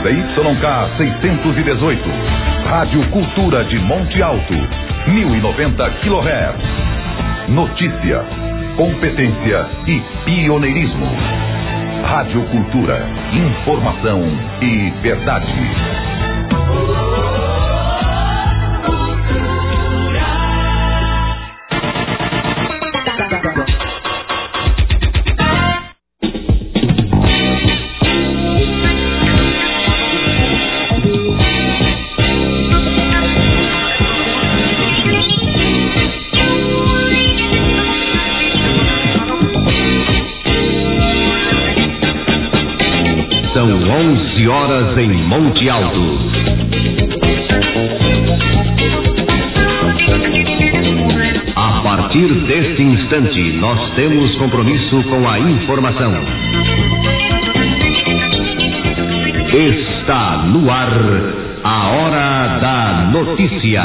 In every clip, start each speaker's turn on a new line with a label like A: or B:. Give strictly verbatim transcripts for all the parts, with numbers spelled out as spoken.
A: Y K seiscentos e dezoito. Rádio Cultura de Monte Alto, mil e noventa quilohertz. Notícia, competência e pioneirismo. Rádio Cultura, informação e verdade.
B: São onze horas em Monte Alto. A partir deste instante, nós temos compromisso com a informação. Está no ar a Hora da Notícia.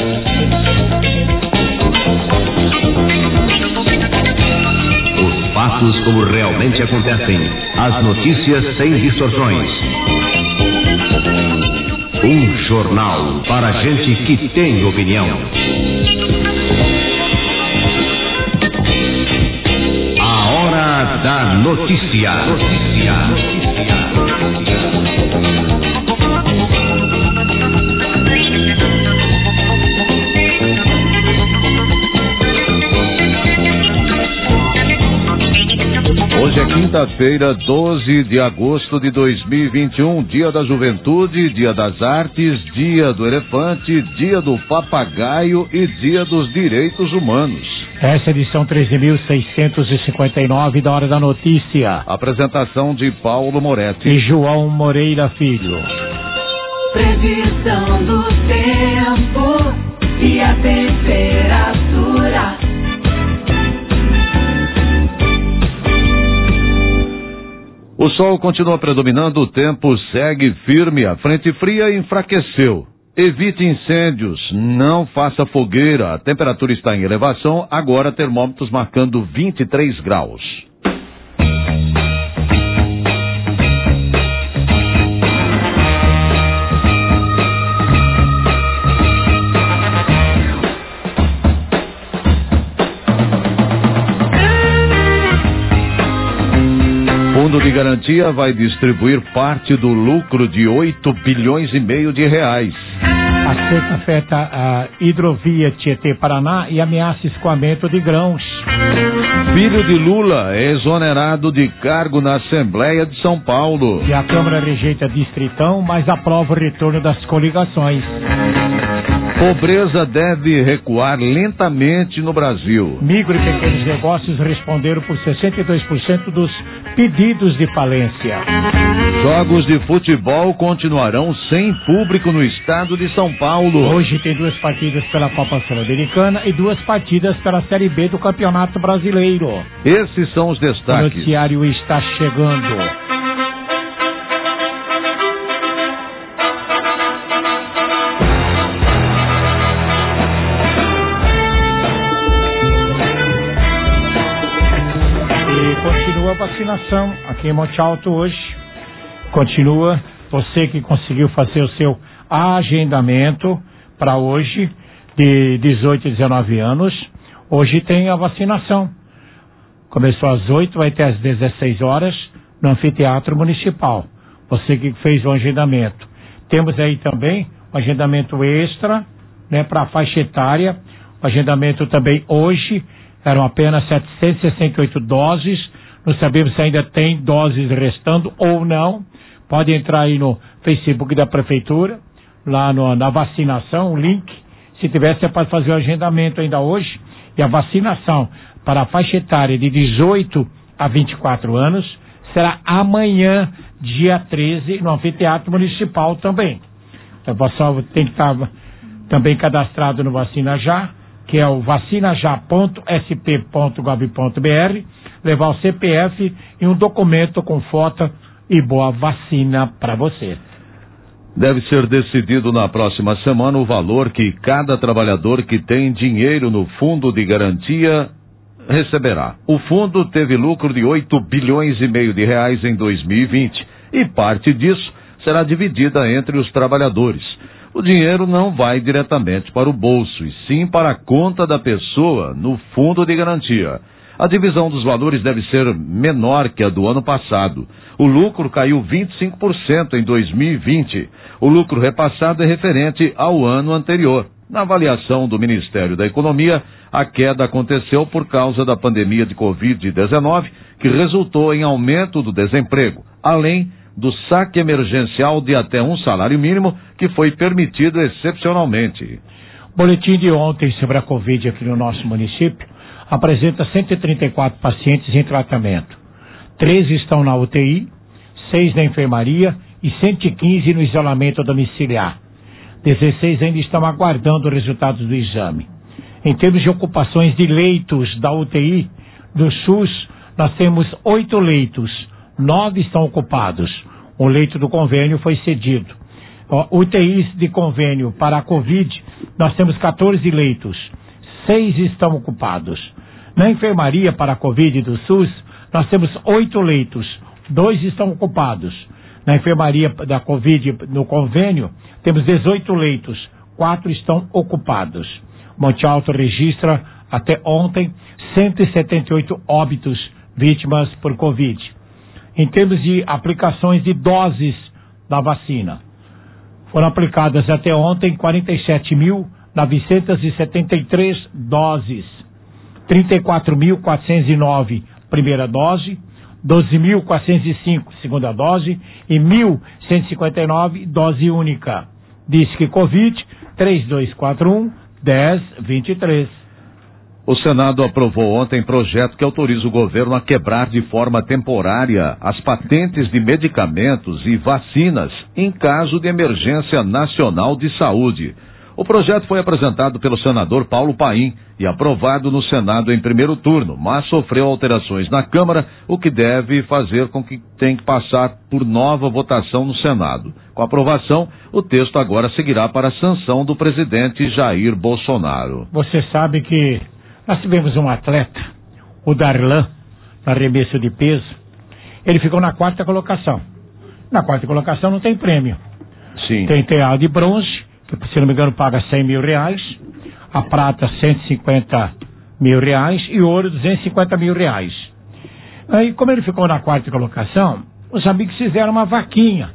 B: Os fatos como realmente acontecem, as notícias sem distorções. Um jornal para gente que tem opinião. A Hora da Notícia. Notícia. Notícia.
C: Hoje é quinta-feira, doze de agosto de dois mil e vinte e um, dia da juventude, dia das artes, dia do elefante, dia do papagaio e dia dos direitos humanos.
D: Essa é a edição treze mil seiscentos e cinquenta e nove da Hora da Notícia.
C: Apresentação de Paulo Moretti
D: e João Moreira Filho.
E: Previsão do tempo e a temperatura.
C: O sol continua predominando, o tempo segue firme, a frente fria enfraqueceu. Evite incêndios, não faça fogueira, a temperatura está em elevação, agora termômetros marcando vinte e três graus. O Fundo de Garantia vai distribuir parte do lucro de oito bilhões e meio de reais.
D: A seca afeta a hidrovia Tietê-Paraná e ameaça escoamento de grãos.
C: Filho de Lula é exonerado de cargo na Assembleia de São Paulo.
D: E a Câmara rejeita distritão, mas aprova o retorno das coligações.
C: Pobreza deve recuar lentamente no Brasil.
D: Micro e pequenos negócios responderam por sessenta e dois por cento dos pedidos de falência.
C: Jogos de futebol continuarão sem público no estado de São Paulo.
D: Hoje tem duas partidas pela Copa Sul-Americana e duas partidas pela Série B do Campeonato Brasileiro.
C: Esses são os destaques.
D: O noticiário está chegando. Continua a vacinação aqui em Monte Alto hoje. Continua. Você que conseguiu fazer o seu agendamento para hoje, de dezoito a dezenove anos, hoje tem a vacinação. Começou às oito, vai até às dezesseis horas no Anfiteatro Municipal. Você que fez o agendamento. Temos aí também o agendamento extra, né, para a faixa etária. O agendamento também hoje eram apenas setecentas e sessenta e oito doses. Não sabemos se ainda tem doses restando ou não. Pode entrar aí no Facebook da Prefeitura, lá no, na vacinação, o link. Se tiver, você pode fazer o agendamento ainda hoje. E a vacinação para a faixa etária de dezoito a vinte e quatro anos será amanhã, dia treze, no Anfiteatro Municipal também. Então, o pessoal tem que estar também cadastrado no Vacina Já, que é o vacinajá ponto s p ponto gov ponto b r, levar o C P F e um documento com foto e boa vacina para você.
C: Deve ser decidido na próxima semana o valor que cada trabalhador que tem dinheiro no Fundo de Garantia receberá. O fundo teve lucro de oito bilhões e meio de reais em dois mil e vinte e parte disso será dividida entre os trabalhadores. O dinheiro não vai diretamente para o bolso, e sim para a conta da pessoa no fundo de garantia. A divisão dos valores deve ser menor que a do ano passado. O lucro caiu vinte e cinco por cento em dois mil e vinte. O lucro repassado é referente ao ano anterior. Na avaliação do Ministério da Economia, a queda aconteceu por causa da pandemia de covid dezenove, que resultou em aumento do desemprego, além do saque emergencial de até um salário mínimo, que foi permitido excepcionalmente.
D: O boletim de ontem sobre a Covid aqui no nosso município apresenta cento e trinta e quatro pacientes em tratamento. treze estão na U T I, seis na enfermaria e cento e quinze no isolamento domiciliar. dezesseis ainda estão aguardando os resultados do exame. Em termos de ocupações de leitos da U T I do SUS, nós temos oito leitos, nove estão ocupados. O leito do convênio foi cedido. U T Is de convênio para a Covid, nós temos quatorze leitos, seis estão ocupados. Na enfermaria para a Covid do SUS, nós temos oito leitos, dois estão ocupados. Na enfermaria da Covid no convênio, temos dezoito leitos, quatro estão ocupados. Monte Alto registra até ontem cento e setenta e oito óbitos vítimas por Covid. Em termos de aplicações de doses da vacina, foram aplicadas até ontem quarenta e sete mil novecentas e setenta e três doses, trinta e quatro mil quatrocentos e nove primeira dose, doze mil quatrocentos e cinco segunda dose e mil cento e cinquenta e nove dose única. Diz que Covid três dois quatro um, dez vinte e três.
C: O Senado aprovou ontem projeto que autoriza o governo a quebrar de forma temporária as patentes de medicamentos e vacinas em caso de emergência nacional de saúde. O projeto foi apresentado pelo senador Paulo Paim e aprovado no Senado em primeiro turno, mas sofreu alterações na Câmara, o que deve fazer com que tenha que passar por nova votação no Senado. Com a aprovação, o texto agora seguirá para a sanção do presidente Jair Bolsonaro.
D: Você sabe que nós tivemos um atleta, o Darlan, na arremesso de peso. Ele ficou na quarta colocação. Na quarta colocação não tem prêmio.
C: Sim.
D: Tem tear de bronze, que se não me engano paga cem mil reais, a prata cento e cinquenta mil reais e o ouro duzentos e cinquenta mil reais. Aí, como ele ficou na quarta colocação, os amigos fizeram uma vaquinha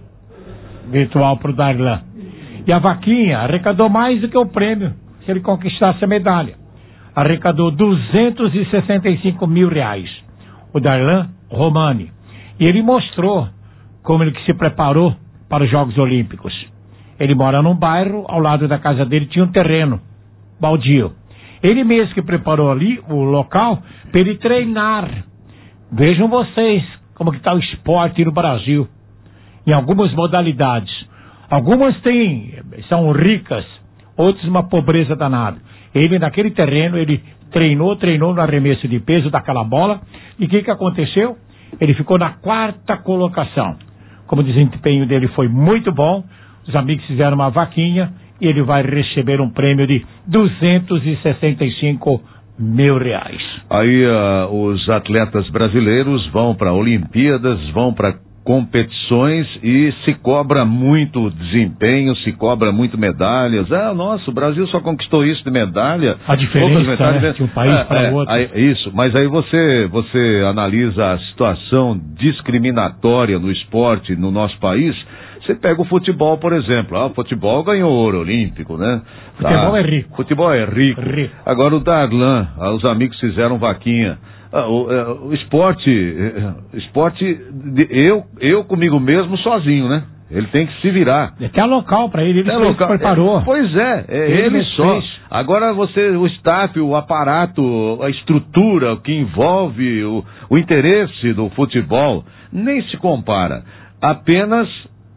D: virtual para o Darlan. E a vaquinha arrecadou mais do que o prêmio, se ele conquistasse a medalha. Arrecadou duzentos e sessenta e cinco mil reais. O Darlan Romani. E ele mostrou como ele que se preparou para os Jogos Olímpicos. Ele mora num bairro, ao lado da casa dele tinha um terreno baldio. Ele mesmo que preparou ali o local para ele treinar. Vejam vocês como que está o esporte no Brasil, em algumas modalidades. Algumas têm, são ricas, outras uma pobreza danada. Ele naquele terreno, ele treinou, treinou no arremesso de peso daquela bola. E o que que aconteceu? Ele ficou na quarta colocação. Como o desempenho dele foi muito bom, os amigos fizeram uma vaquinha e ele vai receber um prêmio de duzentos e sessenta e cinco mil reais.
C: Aí uh, os atletas brasileiros vão para Olimpíadas, vão para competições e se cobra muito desempenho, se cobra muito medalhas. Ah, nossa, o Brasil só conquistou isso de medalha.
D: A diferença medalhas, né, de um país é, para é, outro.
C: Aí, isso, mas aí você, você analisa a situação discriminatória no esporte no nosso país. Você pega o futebol, por exemplo. Ah, o futebol ganhou ouro olímpico, né?
D: Futebol
C: tá.
D: é rico.
C: Futebol é rico. rico. Agora o Darlan, ah, os amigos fizeram vaquinha. Ah, o, é, o esporte, é, esporte, eu, eu comigo mesmo sozinho, né? Ele tem que se virar.
D: É até local para ele, ele
C: é
D: local. preparou.
C: É, pois é, é ele, ele só. Fez. Agora você, o staff, o aparato, a estrutura que envolve o, o interesse do futebol, nem se compara. Apenas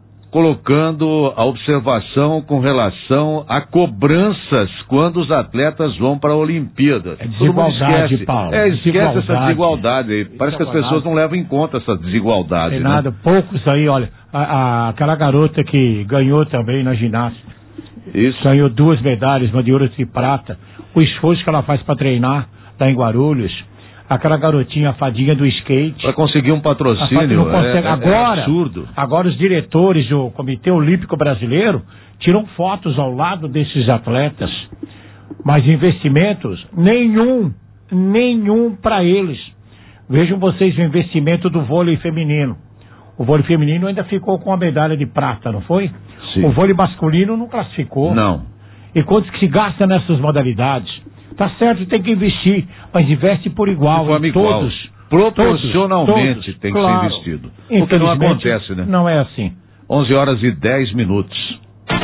C: colocando a observação com relação a cobranças quando os atletas vão para a Olimpíada.
D: É desigualdade, Paulo.
C: É, esquece desigualdade. essa desigualdade aí. Parece que as pessoas não levam em conta essa desigualdade.
D: Tem
C: né?
D: nada, poucos aí, olha, a, a, aquela garota que ganhou também na ginástica.
C: Isso.
D: Ganhou duas medalhas, uma de ouro e de prata. O esforço que ela faz para treinar lá em Guarulhos. aquela garotinha, a fadinha do skate.
C: Para conseguir um patrocínio,
D: não consegue.
C: é,
D: agora,
C: é absurdo.
D: Agora os diretores do Comitê Olímpico Brasileiro tiram fotos ao lado desses atletas, mas investimentos nenhum, nenhum para eles. Vejam vocês o investimento do vôlei feminino. O vôlei feminino ainda ficou com a medalha de prata, não foi?
C: Sim.
D: O vôlei masculino não classificou.
C: Não.
D: E quanto que se gasta nessas modalidades? Tá certo, tem que investir, mas investe por igual em
C: igual.
D: todos.
C: Proporcionalmente
D: todos,
C: tem
D: claro.
C: que ser investido. O que não acontece, né?
D: Não é assim.
C: onze horas e dez minutos.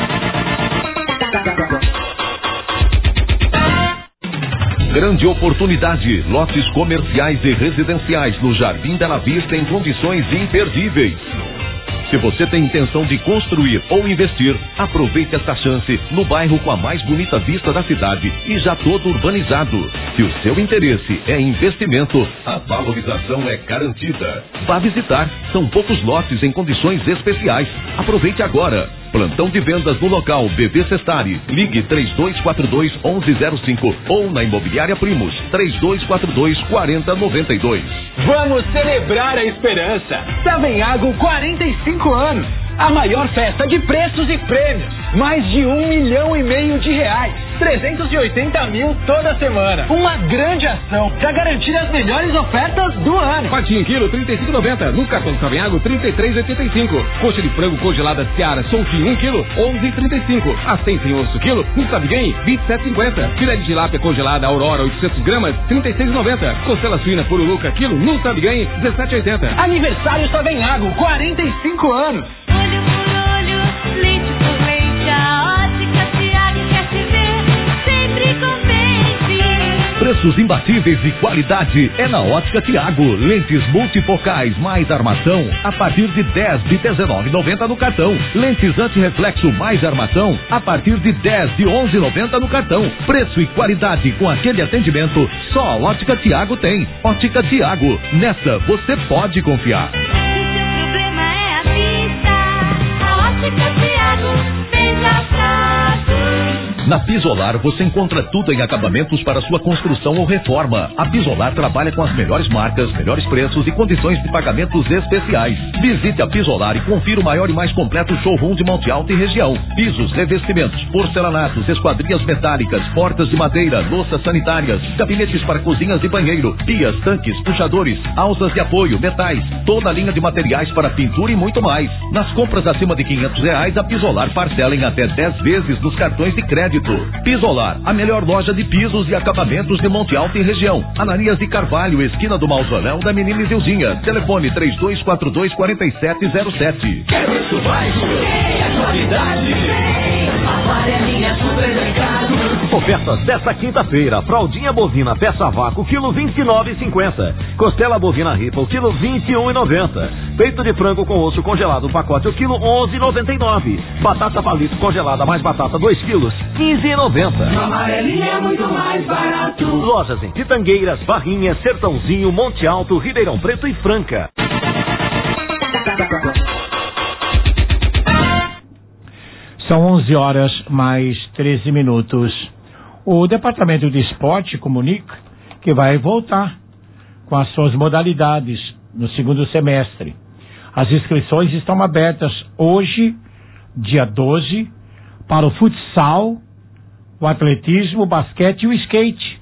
C: Grande oportunidade, lotes comerciais e residenciais no Jardim Bela Vista em condições imperdíveis. Se você tem intenção de construir ou investir, aproveite esta chance no bairro com a mais bonita vista da cidade e já todo urbanizado. Se o seu interesse é investimento, a valorização é garantida. Vá visitar, são poucos lotes em condições especiais. Aproveite agora. Plantão de vendas no local B B Sestari. Ligue três dois quatro dois, um um zero cinco ou na Imobiliária Primos três dois quatro dois, quatro zero nove dois.
F: Vamos celebrar a esperança. Savenhago, quarenta e cinco anos. A maior festa de preços e prêmios. Mais de um milhão e meio de reais. trezentos e oitenta mil toda semana. Uma grande ação para garantir as melhores ofertas do ano.
G: Patinho quilo, trinta e cinco reais e noventa centavos. No cartão Savenhago, trinta e três reais e oitenta e cinco centavos. Coxa de frango congelada Seara, soltinho, um quilo, onze reais e trinta e cinco centavos. Acém sem osso quilo, no Sabiganhe, vinte e sete reais e cinquenta centavos. Filé de tilápia congelada Aurora, oitocentos gramas, trinta e seis reais e noventa centavos. Costela suína Pururuca, quilo, no Sabiganhe, dezessete reais e oitenta centavos.
F: Aniversário Savenhago, quarenta e cinco anos.
E: Olho por olho, leite por leite, a Ótica Tiago quer te ver sempre contente.
A: Preços imbatíveis e qualidade é na Ótica Tiago. Lentes multifocais mais armação a partir de dez de dezenove reais e noventa centavos no cartão. Lentes antirreflexo mais armação a partir de dez de onze reais e noventa centavos no cartão. Preço e qualidade com aquele atendimento só a Ótica Tiago tem. Ótica Tiago, nessa você pode confiar. Na Pisolar você encontra tudo em acabamentos para sua construção ou reforma. A Pisolar trabalha com as melhores marcas, melhores preços e condições de pagamentos especiais. Visite a Pisolar e confira o maior e mais completo showroom de Monte Alto e região. Pisos, revestimentos, porcelanatos, esquadrias metálicas, portas de madeira, louças sanitárias, gabinetes para cozinhas e banheiro, pias, tanques, puxadores, alças de apoio, metais, toda a linha de materiais para pintura e muito mais. Nas compras acima de quinhentos reais, a Pisolar parcela em até dez vezes nos cartões de crédito. Pisolar, a melhor loja de pisos e acabamentos de Monte Alto e região. Ananias de Carvalho, esquina do Mausolão da Menina Zilzinha. Telefone três dois quatro dois, quatro sete zero sete.
E: Quer preço baixo? Tem a qualidade. Amarelinha Supermercado.
H: Ofertas desta quinta-feira: fraldinha bovina peça vácuo, quilo vinte e nove reais e cinquenta centavos. Costela bovina ripa, o quilo vinte e um reais e noventa centavos. Peito de frango com osso congelado, pacote, o quilo onze reais e noventa e nove centavos. Batata palito congelada mais batata, dois quilos, quinze reais e noventa centavos.
E: Amarelinha é muito mais barato.
H: Lojas em Pitangueiras, Barrinha, Sertãozinho, Monte Alto, Ribeirão Preto e Franca.
D: São onze horas mais treze minutos. O Departamento de Esporte comunica que vai voltar com as suas modalidades no segundo semestre. As inscrições estão abertas hoje, dia doze, para o futsal, o atletismo, o basquete e o skate.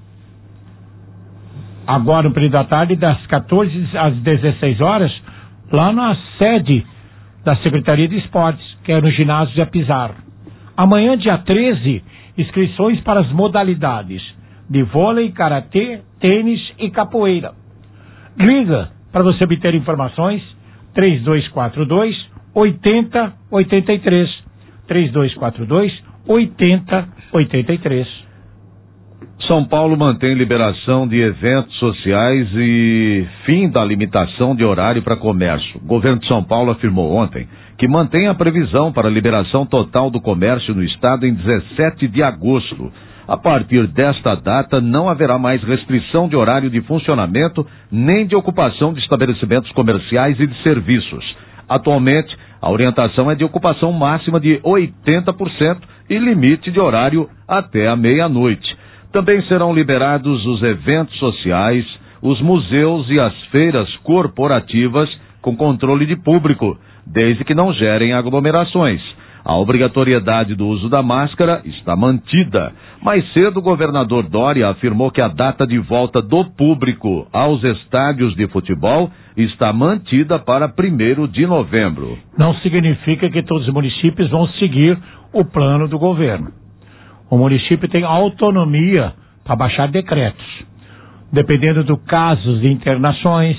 D: Agora, no período da tarde, das quatorze às dezesseis horas, lá na sede da Secretaria de Esportes, que é no ginásio de Pizarro. Amanhã, dia treze, inscrições para as modalidades de vôlei, karatê, tênis e capoeira. Liga para você obter informações três dois quatro dois, oito zero oito três. três dois quatro dois, oito zero oito três.
C: São Paulo mantém liberação de eventos sociais e fim da limitação de horário para comércio. O governo de São Paulo afirmou ontem que mantém a previsão para a liberação total do comércio no estado em dezessete de agosto. A partir desta data, não haverá mais restrição de horário de funcionamento nem de ocupação de estabelecimentos comerciais e de serviços. Atualmente, a orientação é de ocupação máxima de oitenta por cento e limite de horário até a meia-noite. Também serão liberados os eventos sociais, os museus e as feiras corporativas com controle de público, desde que não gerem aglomerações. A obrigatoriedade do uso da máscara está mantida. Mais cedo, o governador Dória afirmou que a data de volta do público aos estádios de futebol está mantida para primeiro de novembro.
D: Não significa que todos os municípios vão seguir o plano do governo. O município tem autonomia para baixar decretos, dependendo do casos de internações,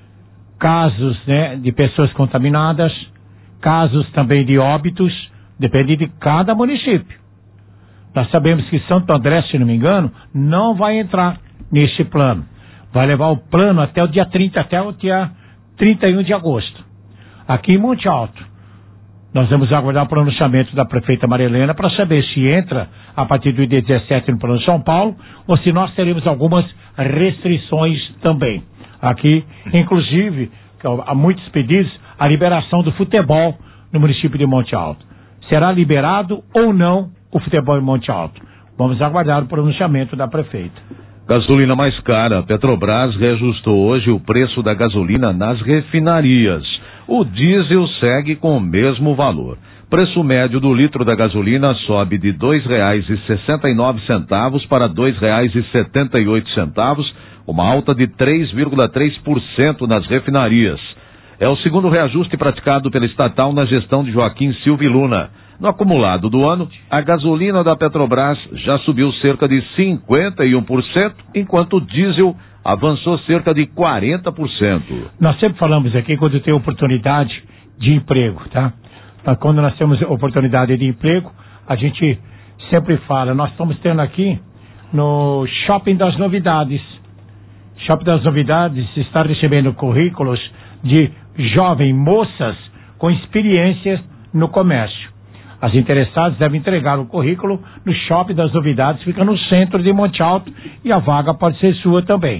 D: casos, né, de pessoas contaminadas, casos também de óbitos, depende de cada município. Nós sabemos que Santo André, se não me engano, não vai entrar nesse plano. Vai levar o plano até o dia trinta, até o dia trinta e um de agosto. Aqui em Monte Alto, nós vamos aguardar o pronunciamento da prefeita Maria Helena para saber se entra a partir do dia dezessete no plano de São Paulo ou se nós teremos algumas restrições também. Aqui, inclusive, há muitos pedidos, a liberação do futebol no município de Monte Alto. Será liberado ou não o futebol em Monte Alto? Vamos aguardar o pronunciamento da prefeita.
C: Gasolina mais cara. A Petrobras reajustou hoje o preço da gasolina nas refinarias. O diesel segue com o mesmo valor. Preço médio do litro da gasolina sobe de dois reais e sessenta e nove centavos para dois reais e setenta e oito centavos, uma alta de três vírgula três por cento nas refinarias. É o segundo reajuste praticado pela estatal na gestão de Joaquim Silva e Luna. No acumulado do ano, a gasolina da Petrobras já subiu cerca de cinquenta e um por cento, enquanto o diesel avançou cerca de quarenta por cento.
D: Nós sempre falamos aqui quando tem oportunidade de emprego, tá? Quando nós temos oportunidade de emprego, a gente sempre fala, nós estamos tendo aqui no Shopping das Novidades. Shopping das Novidades está recebendo currículos de jovens moças com experiências no comércio. As interessadas devem entregar o currículo no Shopping das Novidades, fica no centro de Monte Alto, e a vaga pode ser sua também.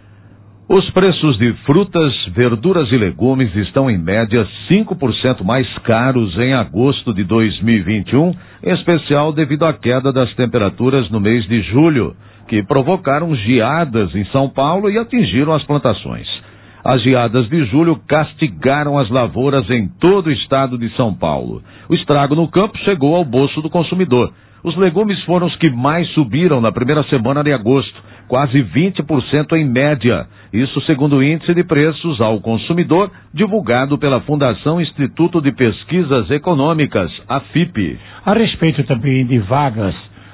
C: Os preços de frutas, verduras e legumes estão em média cinco por cento mais caros em agosto de dois mil e vinte e um, em especial devido à queda das temperaturas no mês de julho, que provocaram geadas em São Paulo e atingiram as plantações. As geadas de julho castigaram as lavouras em todo o estado de São Paulo. O estrago no campo chegou ao bolso do consumidor. Os legumes foram os que mais subiram na primeira semana de agosto, quase vinte por cento em média. Isso segundo o Índice de Preços ao Consumidor, divulgado pela Fundação Instituto de Pesquisas Econômicas, a F I P.
D: A respeito também de vagas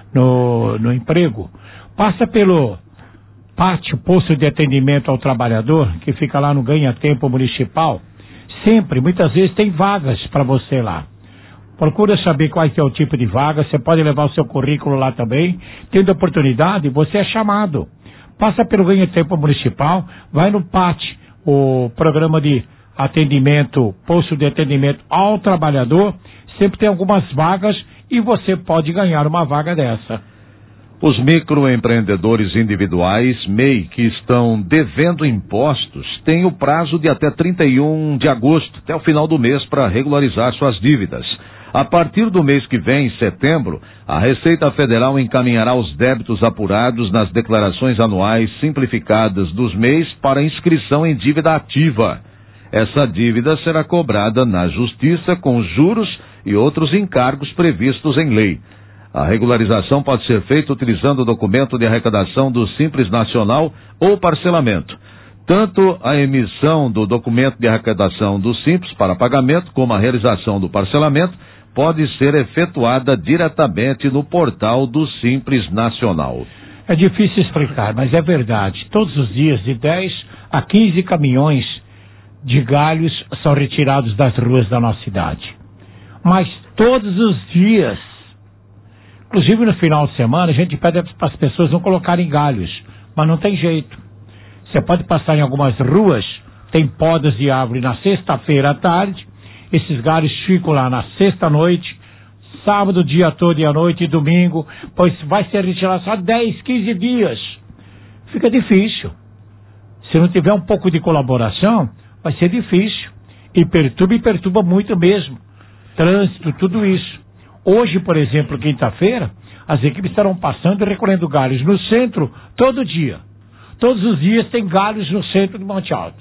D: no, no emprego, passa pelo pátio, posto de atendimento ao trabalhador, que fica lá no Ganha-Tempo Municipal. Sempre, muitas vezes, tem vagas para você lá. Procura saber qual é o tipo de vaga, você pode levar o seu currículo lá também. Tendo oportunidade, você é chamado. Passa pelo Ganha-Tempo Municipal, vai no P A T, o programa de atendimento, posto de atendimento ao trabalhador, sempre tem algumas vagas e você pode ganhar uma vaga dessa.
C: Os microempreendedores individuais, M E I, que estão devendo impostos, têm o prazo de até trinta e um de agosto, até o final do mês, para regularizar suas dívidas. A partir do mês que vem, em setembro, a Receita Federal encaminhará os débitos apurados nas declarações anuais simplificadas dos M E Is para inscrição em dívida ativa. Essa dívida será cobrada na Justiça com juros e outros encargos previstos em lei. A regularização pode ser feita utilizando o documento de arrecadação do Simples Nacional ou parcelamento. Tanto a emissão do documento de arrecadação do Simples para pagamento como a realização do parcelamento pode ser efetuada diretamente no portal do Simples Nacional.
D: É difícil explicar, mas é verdade. Todos os dias, de dez a quinze caminhões de galhos são retirados das ruas da nossa cidade. Mas todos os dias, inclusive no final de semana, a gente pede para as pessoas não colocarem galhos, mas não tem jeito. Você pode passar em algumas ruas, tem podas de árvore na sexta-feira à tarde, esses galhos ficam lá na sexta-noite, sábado o dia todo e à noite e domingo, pois vai ser retirado só dez, quinze dias. Fica difícil. Se não tiver um pouco de colaboração, vai ser difícil. E perturba e perturba muito mesmo. Trânsito, tudo isso. Hoje, por exemplo, quinta-feira, as equipes estarão passando e recolhendo galhos no centro todo dia. Todos os dias tem galhos no centro de Monte Alto.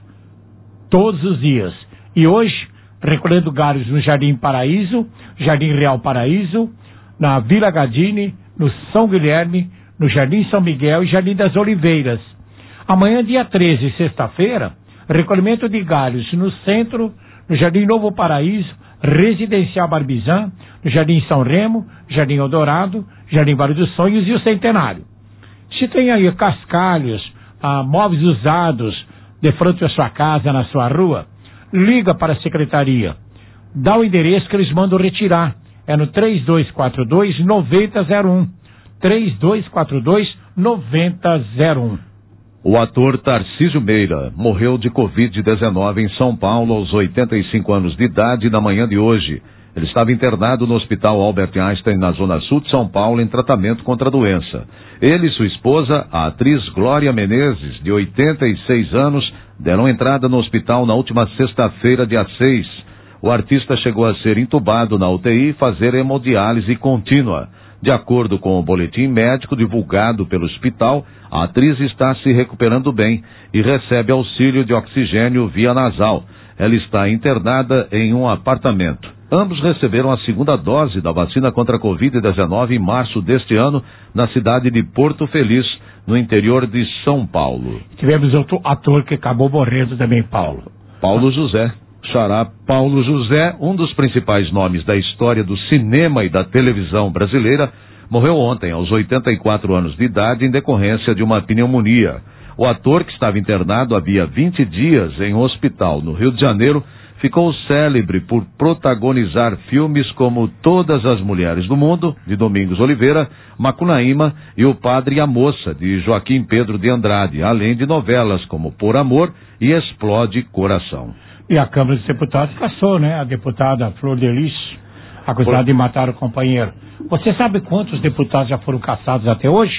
D: Todos os dias. E hoje, recolhendo galhos no Jardim Paraíso, Jardim Real Paraíso, na Vila Gadini, no São Guilherme, no Jardim São Miguel e Jardim das Oliveiras. Amanhã, dia treze, sexta-feira, recolhimento de galhos no centro, no Jardim Novo Paraíso, Residencial Barbizan, no Jardim São Remo, Jardim Eldorado, Jardim Vale dos Sonhos e o Centenário. Se tem aí cascalhos, ah, móveis usados de frente à sua casa, na sua rua, liga para a secretaria. Dá o endereço que eles mandam retirar. É no três dois quatro dois, nove zero zero um. três dois quatro dois, nove zero zero um.
C: O ator Tarcísio Meira morreu de covid dezenove em São Paulo aos oitenta e cinco anos de idade na manhã de hoje. Ele estava internado no Hospital Albert Einstein, na Zona Sul de São Paulo, em tratamento contra a doença. Ele e sua esposa, a atriz Glória Menezes, de oitenta e seis anos, deram entrada no hospital na última sexta-feira, dia seis. O artista chegou a ser entubado na U T I e fazer hemodiálise contínua. De acordo com o boletim médico divulgado pelo hospital, a atriz está se recuperando bem e recebe auxílio de oxigênio via nasal. Ela está internada em um apartamento. Ambos receberam a segunda dose da vacina contra a covid dezenove em março deste ano, na cidade de Porto Feliz, no interior de São Paulo.
D: Tivemos outro ator que acabou morrendo também, Paulo.
C: Paulo José. Xará Paulo José, um dos principais nomes da história do cinema e da televisão brasileira, morreu ontem, aos oitenta e quatro anos de idade, em decorrência de uma pneumonia. O ator, que estava internado havia vinte dias em um hospital no Rio de Janeiro, ficou célebre por protagonizar filmes como Todas as Mulheres do Mundo, de Domingos Oliveira, Macunaíma e O Padre e a Moça, de Joaquim Pedro de Andrade, além de novelas como Por Amor e Explode Coração.
D: E a Câmara dos Deputados caçou, né? A deputada Flor de Lis, acusada Por... de matar o companheiro. Você sabe quantos deputados já foram caçados até hoje?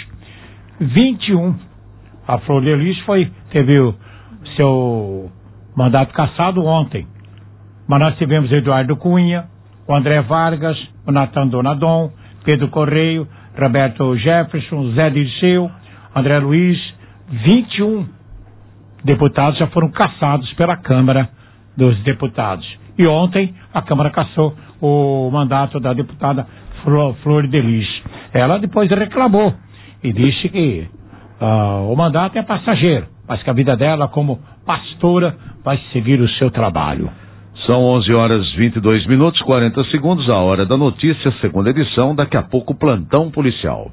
D: vinte e um. A Flor de Lis foi, teve o seu mandato cassado ontem. Mas nós tivemos Eduardo Cunha, o André Vargas, o Natan Donadon, Pedro Correio, Roberto Jefferson, Zé Dirceu, André Luiz. vinte e um deputados já foram caçados pela Câmara dos Deputados. E ontem a Câmara cassou o mandato da deputada Flor, Flor de Lis. Ela depois reclamou e disse que uh, o mandato é passageiro, mas que a vida dela como pastora vai seguir o seu trabalho.
C: São onze horas e vinte e dois minutos, quarenta segundos, a hora da notícia, segunda edição, daqui a pouco plantão policial.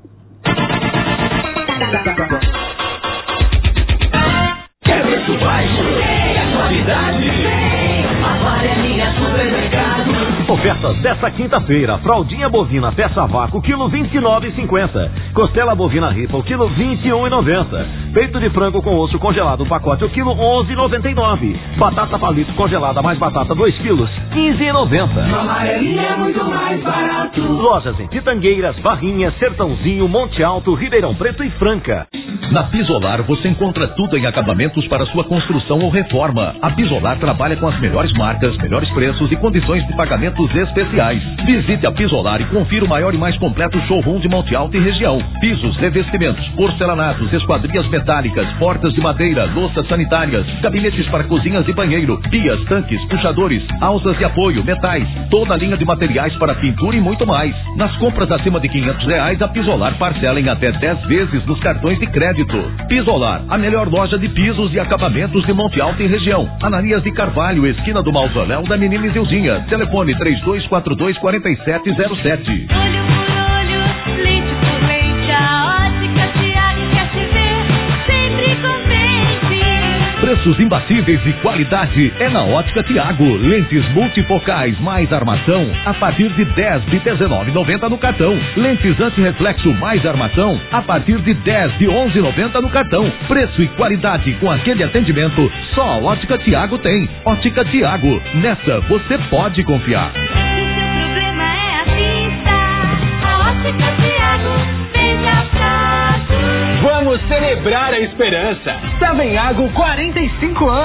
I: Quer preço baixo? É qualidade. Amarelinha Supermercado.
H: Ofertas desta quinta-feira: fraldinha bovina peça vácuo, quilo vinte e nove e cinquenta. Costela bovina ripa, o quilo vinte e um e noventa. Peito de frango com osso congelado, pacote, o quilo onze e noventa e nove. Batata palito congelada mais batata, dois quilos, quinze e noventa.
I: No Amarelinha é muito mais barato.
H: Lojas em Pitangueiras, Barrinha, Sertãozinho, Monte Alto, Ribeirão Preto e Franca.
A: Na Pisolar você encontra tudo em acabamentos para sua construção ou reforma. A Pisolar trabalha com as melhores marcas, melhores preços e condições de pagamentos especiais. Visite a Pisolar e confira o maior e mais completo showroom de Monte Alto e região. Pisos, revestimentos, porcelanatos, esquadrias metálicas, portas de madeira, louças sanitárias, gabinetes para cozinhas e banheiro, pias, tanques, puxadores, alças de apoio, metais, toda a linha de materiais para pintura e muito mais. Nas compras acima de quinhentos reais, a Pisolar parcela em até dez vezes nos cartões de crédito. Pisolar, a melhor loja de pisos e acabamentos de Monte Alto e região. Ananias de Carvalho, esquina do Mausoléu da Menina Isilzinha. Telefone três dois quatro dois, quatro sete zero sete.
E: Olho por olho, leite por leite, a ótica Tiago quer te ver, sempre contente.
A: Preços imbatíveis e qualidade é na Ótica Tiago. Lentes multifocais mais armação a partir de dez de dezenove e noventa no cartão. Lentes antirreflexo mais armação a partir de dez de onze e noventa no cartão. Preço e qualidade com aquele atendimento só a Ótica Tiago tem. Ótica Tiago, nessa você pode confiar.
E: Se seu problema é a vista, a Ótica Tiago vem já
F: Vamos celebrar a esperança. Savenhago, quarenta e cinco anos.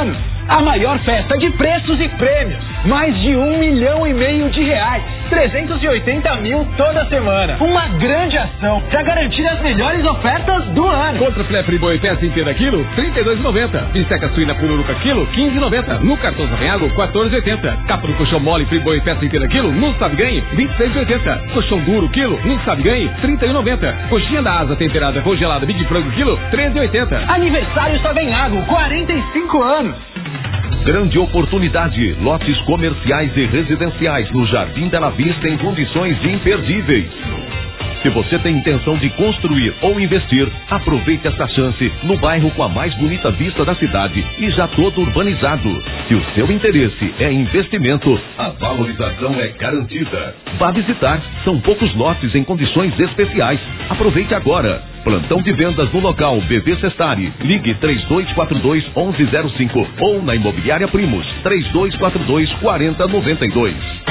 F: A maior festa de preços e prêmios. Mais de um milhão e meio de reais. trezentos e oitenta mil toda semana. Uma grande ação para garantir as melhores ofertas do ano.
G: Contra filé friboi peça inteira quilo, trinta e dois e noventa. Bisteca suína pururuca quilo, quinze e noventa. No cartão Savenhago, quatorze e oitenta. Capa do colchão mole friboi peça inteira quilo, no Sabe Ganhe, vinte e seis e oitenta. Colchão duro quilo, no Sabe Ganhe, trinta e um e noventa. Coxinha da asa temperada congelada Big Frango quilo, treze e oitenta.
F: Aniversário Savenhago, quarenta e cinco anos.
A: Grande oportunidade, lotes comerciais e residenciais no Jardim Bela Vista em condições imperdíveis. Se você tem intenção de construir ou investir, aproveite essa chance no bairro com a mais bonita vista da cidade e já todo urbanizado. Se o seu interesse é investimento, a valorização é garantida. Vá visitar, são poucos lotes em condições especiais. Aproveite agora. Plantão de vendas no local B V Sestari. Ligue três dois quatro dois, onze zero cinco ou na Imobiliária Primos três dois quatro dois, quatro zero nove dois.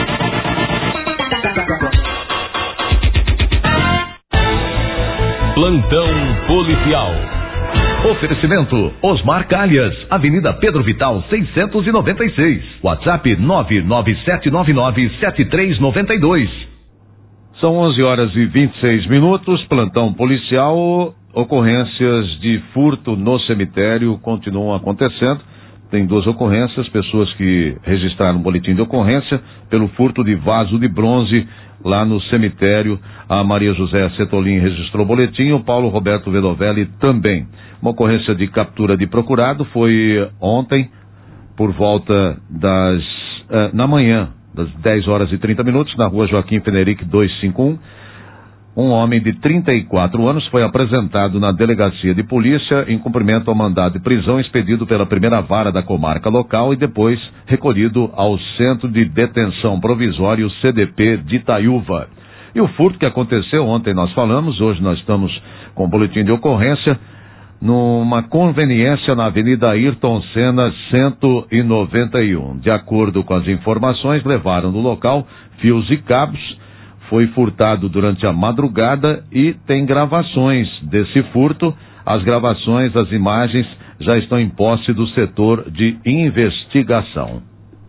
B: Plantão policial.
A: Oferecimento Osmar Calhas, Avenida Pedro Vital seiscentos e noventa e seis. WhatsApp nove nove sete nove nove sete três nove dois.
C: São onze horas e vinte e seis minutos, plantão policial, ocorrências de furto no cemitério continuam acontecendo. Tem duas ocorrências, pessoas que registraram um boletim de ocorrência pelo furto de vaso de bronze lá no cemitério. A Maria José Setolin registrou boletim, o Paulo Roberto Vedovelli também. Uma ocorrência de captura de procurado foi ontem, por volta das, eh, na manhã, das dez horas e trinta minutos, na rua Joaquim Feneric duzentos e cinquenta e um. Um homem de trinta e quatro anos foi apresentado na delegacia de polícia em cumprimento ao mandado de prisão expedido pela primeira vara da comarca local e depois recolhido ao Centro de Detenção Provisório C D P de Itaiúva. E o furto que aconteceu ontem nós falamos, hoje nós estamos com o boletim de ocorrência numa conveniência na Avenida Ayrton Senna cento e noventa e um. De acordo com as informações, levaram no local fios e cabos. Foi furtado durante a madrugada e tem gravações desse furto. As gravações, as imagens já estão em posse do setor de investigação.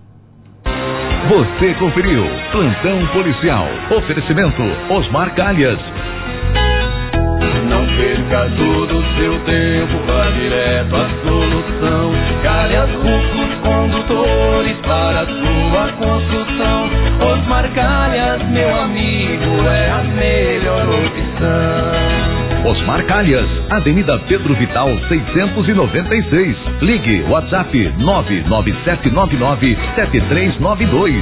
A: Você conferiu Plantão Policial. Oferecimento Osmar Calhas.
I: Não perca todo o seu tempo, vá direto à solução. Calhas Rufos Condutores para a sua construção. Osmar Calhas, meu amigo, é a melhor opção.
A: Osmar Calhas, Avenida Pedro Vital seiscentos e noventa e seis. Ligue WhatsApp nove nove sete nove nove sete três nove dois.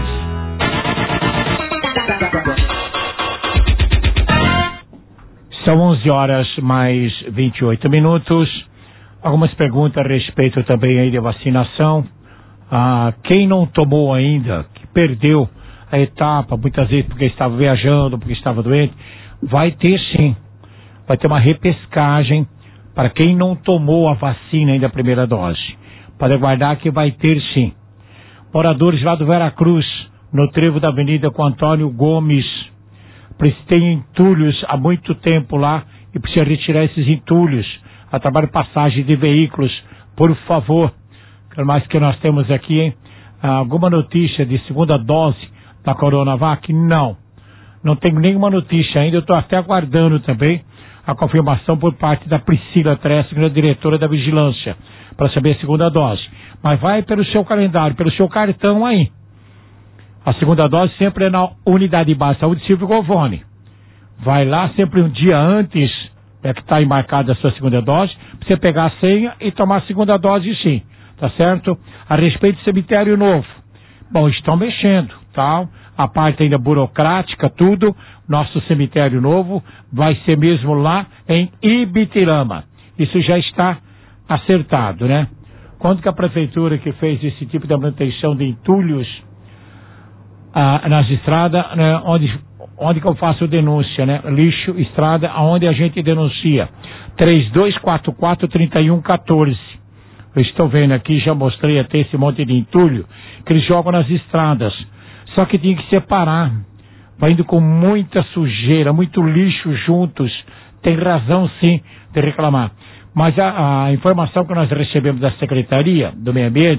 D: São onze horas mais vinte e oito minutos. Algumas perguntas a respeito também aí de vacinação. Ah, quem não tomou ainda, que perdeu a etapa, muitas vezes porque estava viajando, porque estava doente, vai ter sim. Vai ter uma repescagem para quem não tomou a vacina ainda a primeira dose. Pode aguardar que vai ter sim. Moradores lá do Veracruz, no trevo da Avenida com Antônio Gomes, tem entulhos há muito tempo lá e precisa retirar esses entulhos a trabalho de passagem de veículos, por favor. Mas que nós temos aqui, hein? Alguma notícia de segunda dose da Coronavac? Não, não tenho nenhuma notícia ainda. Eu estou até aguardando também a confirmação por parte da Priscila Tressler, diretora da Vigilância, para saber a segunda dose. Mas vai pelo seu calendário, pelo seu cartão aí. A segunda dose sempre é na Unidade Básica de Saúde Silvio Govone. Vai lá sempre um dia antes, é que está embarcada a sua segunda dose, para você pegar a senha e tomar a segunda dose sim, tá certo? A respeito do cemitério novo. Bom, estão mexendo, tal, a parte ainda burocrática, tudo. Nosso cemitério novo vai ser mesmo lá em Ibitirama. Isso já está acertado, né? Quando que a prefeitura que fez esse tipo de manutenção de entulhos Ah, nas estradas, né, onde, onde que eu faço denúncia, né? Lixo, estrada, aonde a gente denuncia. três dois quatro quatro, três um um quatro. Eu estou vendo aqui, já mostrei até esse monte de entulho que eles jogam nas estradas. Só que tem que separar. Vai indo com muita sujeira, muito lixo juntos. Tem razão sim de reclamar. Mas a, a informação que nós recebemos da Secretaria do Meio Ambiente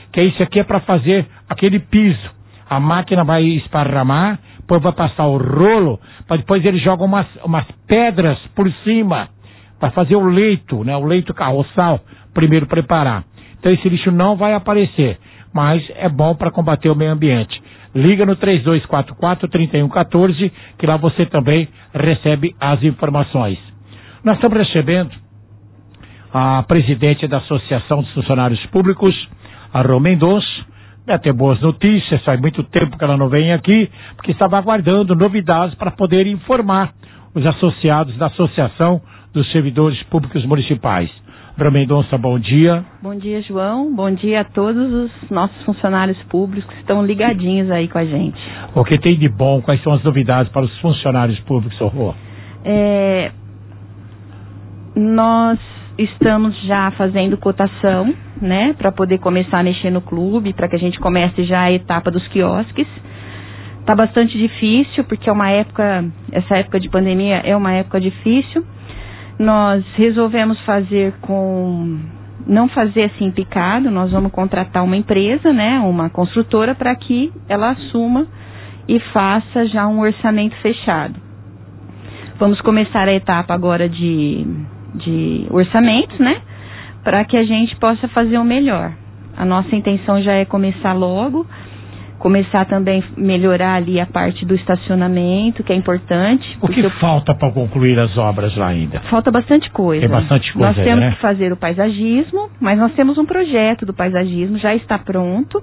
D: que isso aqui é para fazer aquele piso. A máquina vai esparramar, depois vai passar o rolo, para depois eles jogam umas, umas pedras por cima, para fazer o leito, né? O leito carroçal, primeiro preparar. Então esse lixo não vai aparecer, mas é bom para combater o meio ambiente. Liga no três dois quatro quatro, três um um quatro, que lá você também recebe as informações. Nós estamos recebendo a presidente da Associação dos Funcionários Públicos, a Rô Mendonça. Deve ter boas notícias, faz muito tempo que ela não vem aqui, porque estava aguardando novidades para poder informar os associados da Associação dos Servidores Públicos Municipais. Rô Mendonça, bom dia.
J: Bom dia, João. Bom dia a todos os nossos funcionários públicos que estão ligadinhos aí com a gente.
D: O que tem de bom? Quais são as novidades para os funcionários públicos, Rô?
J: É, nós estamos já fazendo cotação, né, para poder começar a mexer no clube, para que a gente comece já a etapa dos quiosques. Tá bastante difícil, porque é uma época, essa época de pandemia é uma época difícil. Nós resolvemos fazer com, não fazer assim picado, nós vamos contratar uma empresa, né, uma construtora, para que ela assuma e faça já um orçamento fechado. Vamos começar a etapa agora de, de orçamentos, né, para que a gente possa fazer o melhor. A nossa intenção já é começar logo, começar também a melhorar ali a parte do estacionamento, que é importante.
D: O que eu... falta para concluir as obras lá ainda?
J: Falta bastante coisa.
D: Tem bastante coisa.
J: Nós temos
D: né?
J: que fazer o paisagismo, mas nós temos um projeto do paisagismo, já está pronto.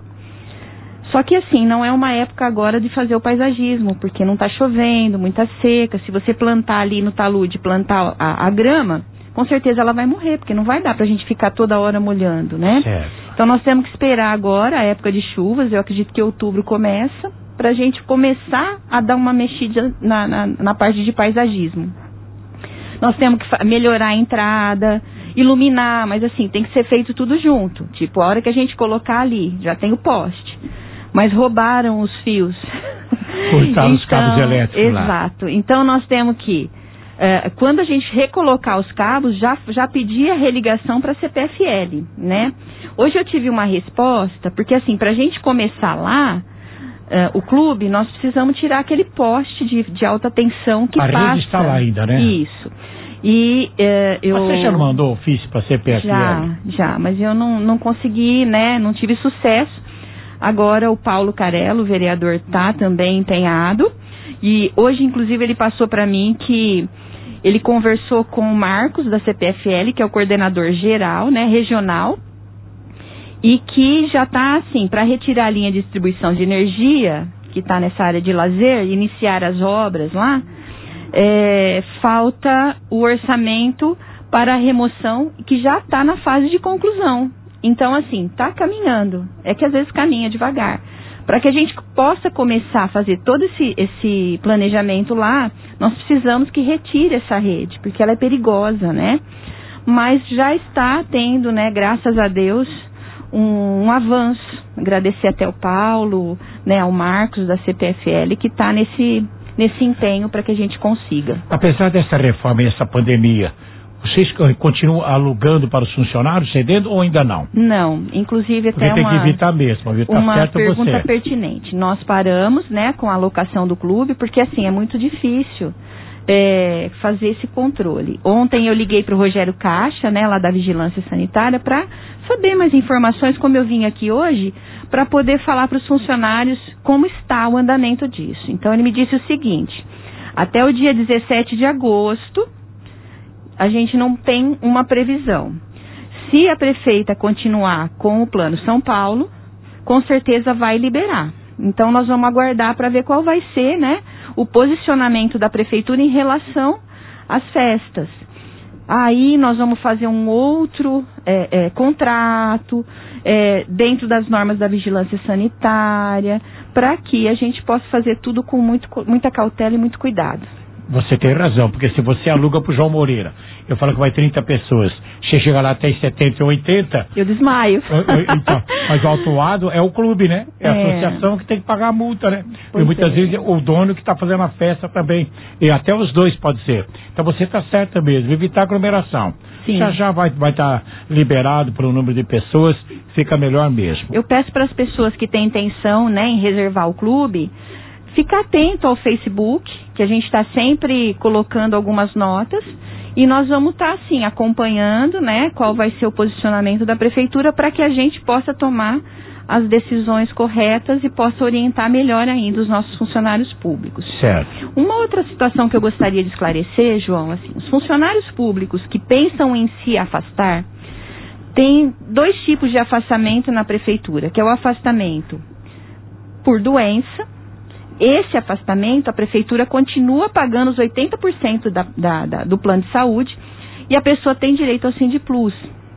J: Só que assim, não é uma época agora de fazer o paisagismo, porque não está chovendo, muita seca. Se você plantar ali no talude, plantar a, a grama, com certeza ela vai morrer, porque não vai dar pra gente ficar toda hora molhando, né?
D: Certo.
J: Então nós temos que esperar agora a época de chuvas, eu acredito que outubro começa, pra gente começar a dar uma mexida na, na, na parte de paisagismo. Nós temos que melhorar a entrada, iluminar, mas assim, tem que ser feito tudo junto. Tipo, a hora que a gente colocar ali, já tem o poste, mas roubaram os fios.
D: Cortaram então, os cabos elétricos
J: exato. lá. Exato. Então nós temos que Uh, quando a gente recolocar os cabos, já, já pedir a religação para a C P F L, né? Hoje eu tive uma resposta, porque assim, para a gente começar lá, uh, o clube, nós precisamos tirar aquele poste de, de alta tensão que
D: a
J: passa.
D: A rede está lá ainda, né?
J: Isso. E uh, eu...
D: Mas você já mandou ofício para a C P F L?
J: Já, já, mas eu não, não consegui, né? Não tive sucesso. Agora o Paulo Carello, o vereador, está também empenhado. E hoje, inclusive, ele passou para mim que ele conversou com o Marcos, da C P F L, que é o coordenador geral, né, regional, e que já está, assim, para retirar a linha de distribuição de energia, que está nessa área de lazer, iniciar as obras lá, é, falta o orçamento para a remoção, que já está na fase de conclusão. Então, assim, está caminhando. É que às vezes caminha devagar. Para que a gente possa começar a fazer todo esse, esse planejamento lá, nós precisamos que retire essa rede, porque ela é perigosa, né? Mas já está tendo, né, graças a Deus, um, um avanço. Agradecer até o Paulo, né, ao Marcos da C P F L, que está nesse, nesse empenho para que a gente consiga.
D: Apesar dessa reforma e essa pandemia, vocês continuam alugando para os funcionários, cedendo ou ainda não?
J: Não, inclusive até
D: Porque
J: uma,
D: tem que evitar mesmo, viu? Tá
J: uma
D: certo
J: pergunta
D: você.
J: pertinente. Nós paramos, né, com a alocação do clube, porque assim, é muito difícil é, fazer esse controle. Ontem eu liguei para o Rogério Caixa, né, lá da Vigilância Sanitária, para saber mais informações, como eu vim aqui hoje, para poder falar para os funcionários como está o andamento disso. Então ele me disse o seguinte: até o dia dezessete de agosto, a gente não tem uma previsão. Se a prefeita continuar com o Plano São Paulo, com certeza vai liberar. Então nós vamos aguardar para ver qual vai ser, né, o posicionamento da prefeitura em relação às festas. Aí nós vamos fazer um outro é, é, contrato é, dentro das normas da vigilância sanitária, para que a gente possa fazer tudo com muito, muita cautela e muito cuidado.
D: você tem razão, porque se você aluga pro João Moreira, eu falo que vai trinta pessoas, você chega lá até setenta, oitenta...
J: Eu desmaio.
D: Então, mas o autuado é o clube, né? É a
J: É.
D: associação que tem que pagar a multa, né?
J: Pois
D: e muitas
J: é.
D: vezes o dono que está fazendo a festa também. E até os dois pode ser. Então você está certa mesmo, evitar aglomeração.
J: Sim.
D: Já já vai estar vai tá liberado para o número de pessoas, fica melhor mesmo.
J: Eu peço para as pessoas que têm intenção, né, em reservar o clube, ficar atento ao Facebook, que a gente está sempre colocando algumas notas, e nós vamos estar, tá, assim, acompanhando, né, qual vai ser o posicionamento da prefeitura para que a gente possa tomar as decisões corretas e possa orientar melhor ainda os nossos funcionários públicos.
D: Certo.
J: Uma outra situação que eu gostaria de esclarecer, João, assim, os funcionários públicos que pensam em se afastar, tem dois tipos de afastamento na prefeitura, que é o afastamento por doença. Esse afastamento, a prefeitura continua pagando os oitenta por cento da, da, da, do plano de saúde e a pessoa tem direito ao Sindplus.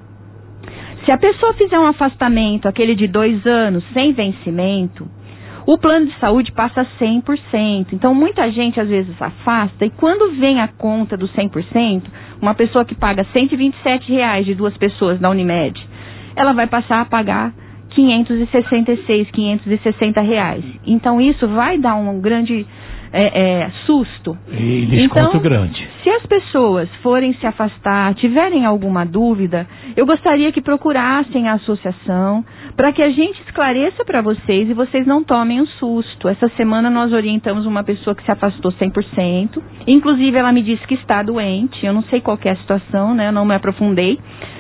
J: Se a pessoa fizer um afastamento, aquele de dois anos, sem vencimento, o plano de saúde passa a cem por cento. Então, muita gente, às vezes, afasta, e quando vem a conta do cem por cento, uma pessoa que paga cento e vinte e sete reais de duas pessoas da Unimed, ela vai passar a pagar quinhentos e sessenta e seis, quinhentos e sessenta reais. Então, isso vai dar um grande é, é, susto.
D: E desconto
J: então,
D: grande.
J: Se as pessoas forem se afastar, tiverem alguma dúvida, eu gostaria que procurassem a associação para que a gente esclareça para vocês e vocês não tomem um susto. Essa semana nós orientamos uma pessoa que se afastou cem por cento. Inclusive, ela me disse que está doente. Eu não sei qual que é a situação, né? Eu não me aprofundei.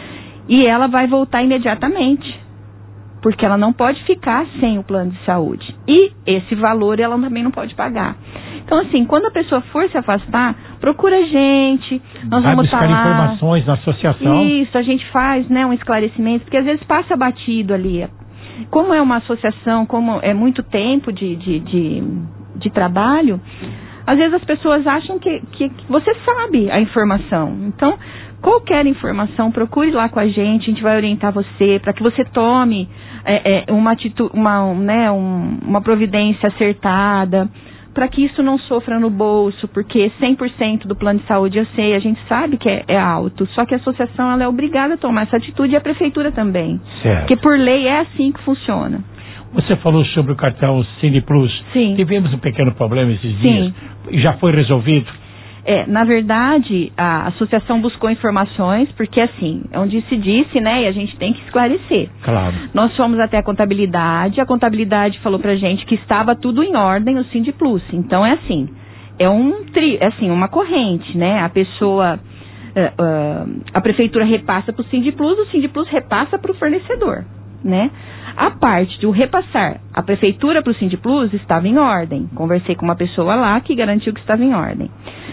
J: E ela vai voltar imediatamente, porque ela não pode ficar sem o plano de saúde. E esse valor ela também não pode pagar. Então, assim, quando a pessoa for se afastar, procura a gente, nós
D: vai
J: vamos estar
D: buscar
J: lá.
D: informações na associação.
J: Isso, a gente faz, né, um esclarecimento, porque às vezes passa batido ali. Como é uma associação, como é muito tempo de, de, de, de trabalho, às vezes as pessoas acham que, que, que você sabe a informação. Então, qualquer informação, procure lá com a gente, a gente vai orientar você para que você tome é, é, uma, atitude, uma, né, um, uma providência acertada, para que isso não sofra no bolso, porque cem por cento do plano de saúde, eu sei, a gente sabe que é, é alto, só que a associação ela é obrigada a tomar essa atitude e a prefeitura também.
D: Certo.
J: Porque por lei é assim que funciona.
D: Você falou sobre o cartão Sindplus.
J: Sim.
D: Tivemos um pequeno problema esses
J: Sim.
D: dias. Já foi resolvido?
J: É, na verdade, a associação buscou informações, porque assim, é onde se disse, né, e a gente tem que esclarecer.
D: Claro.
J: Nós fomos até a contabilidade, a contabilidade falou pra gente que estava tudo em ordem, o Sindplus. Então é assim, é um tri, é assim, uma corrente, né, a pessoa, uh, uh, a prefeitura repassa pro Sindplus, o Sindplus repassa pro fornecedor, né. A parte de o repassar a prefeitura pro Sindplus estava em ordem. Conversei com uma pessoa lá que garantiu que estava em ordem.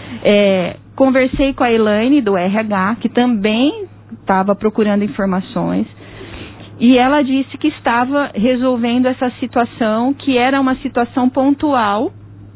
J: É, conversei com a Elaine do R H, que também estava procurando informações, e ela disse que estava resolvendo essa situação, que era uma situação pontual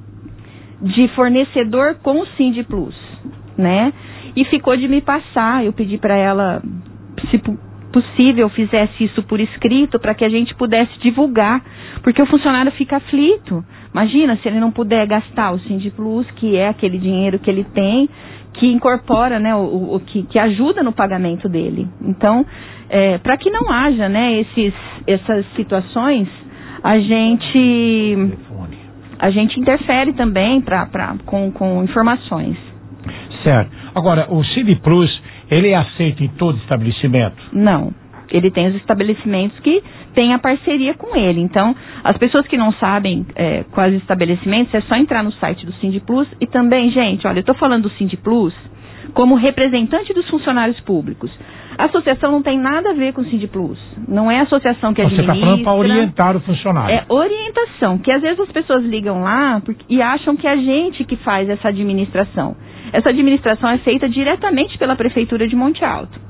J: de fornecedor com o Sindplus, né? E ficou de me passar, eu pedi para ela, se possível, fizesse isso por escrito, para que a gente pudesse divulgar, porque o funcionário fica aflito. Imagina se ele não puder gastar o Sindplus, que é aquele dinheiro que ele tem, que incorpora, né, o, o que, que ajuda no pagamento dele. Então, é, para que não haja, né, esses, essas situações, a gente, a gente interfere também pra, pra, com, com informações.
D: Certo. Agora, o Sindplus, ele é aceito em todo estabelecimento?
J: Não. Ele tem os estabelecimentos que têm a parceria com ele. Então, as pessoas que não sabem é, quais estabelecimentos, é só entrar no site do Sindplus. E também, gente, olha, eu estou falando do Sindplus como representante dos funcionários públicos. A associação não tem nada a ver com o Sindplus. Não é a associação que administra.
D: Você está falando para orientar o funcionário.
J: É orientação, que às vezes as pessoas ligam lá porque, e acham que é a gente que faz essa administração. Essa administração é feita diretamente pela Prefeitura de Monte Alto.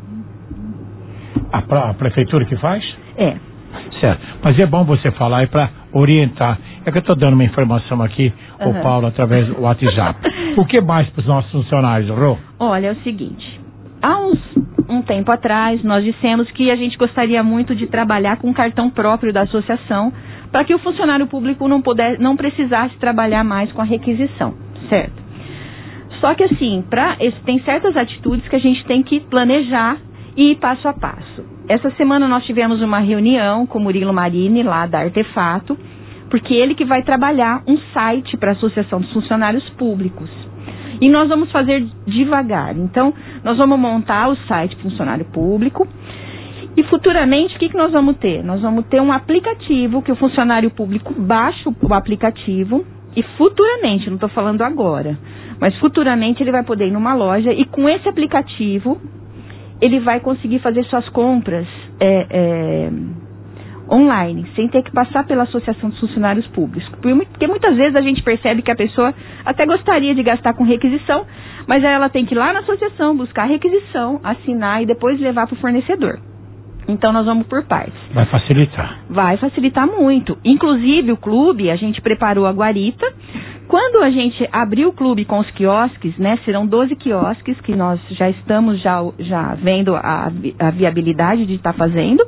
D: A, pra, a prefeitura que faz?
J: É.
D: Certo. Mas é bom você falar e para orientar. É que eu estou dando uma informação aqui, uhum. o Paulo, através do WhatsApp. O que mais para os nossos funcionários, Rô?
J: Olha, é o seguinte. Há uns, um tempo atrás, nós dissemos que a gente gostaria muito de trabalhar com um cartão próprio da associação, para que o funcionário público não, puder, não precisasse trabalhar mais com a requisição, certo? Só que assim, pra, esse, tem certas atitudes que a gente tem que planejar e ir passo a passo. Essa semana nós tivemos uma reunião com o Murilo Marini, lá da Artefato, porque ele que vai trabalhar um site para a Associação dos Funcionários Públicos. E nós vamos fazer devagar. Então, nós vamos montar o site Funcionário Público. E futuramente, o que, que nós vamos ter? Nós vamos ter um aplicativo que o funcionário público baixa o aplicativo e futuramente, não estou falando agora, mas futuramente ele vai poder ir numa loja e com esse aplicativo ele vai conseguir fazer suas compras é, é, online, sem ter que passar pela Associação dos Funcionários Públicos. Porque muitas vezes a gente percebe que a pessoa até gostaria de gastar com requisição, mas aí ela tem que ir lá na associação, buscar a requisição, assinar e depois levar para o fornecedor. Então nós vamos por partes.
D: Vai facilitar.
J: Vai facilitar muito. Inclusive o clube, a gente preparou a guarita. Quando a gente abriu o clube com os quiosques, né, serão doze quiosques que nós já estamos já, já vendo a, a viabilidade de estar fazendo.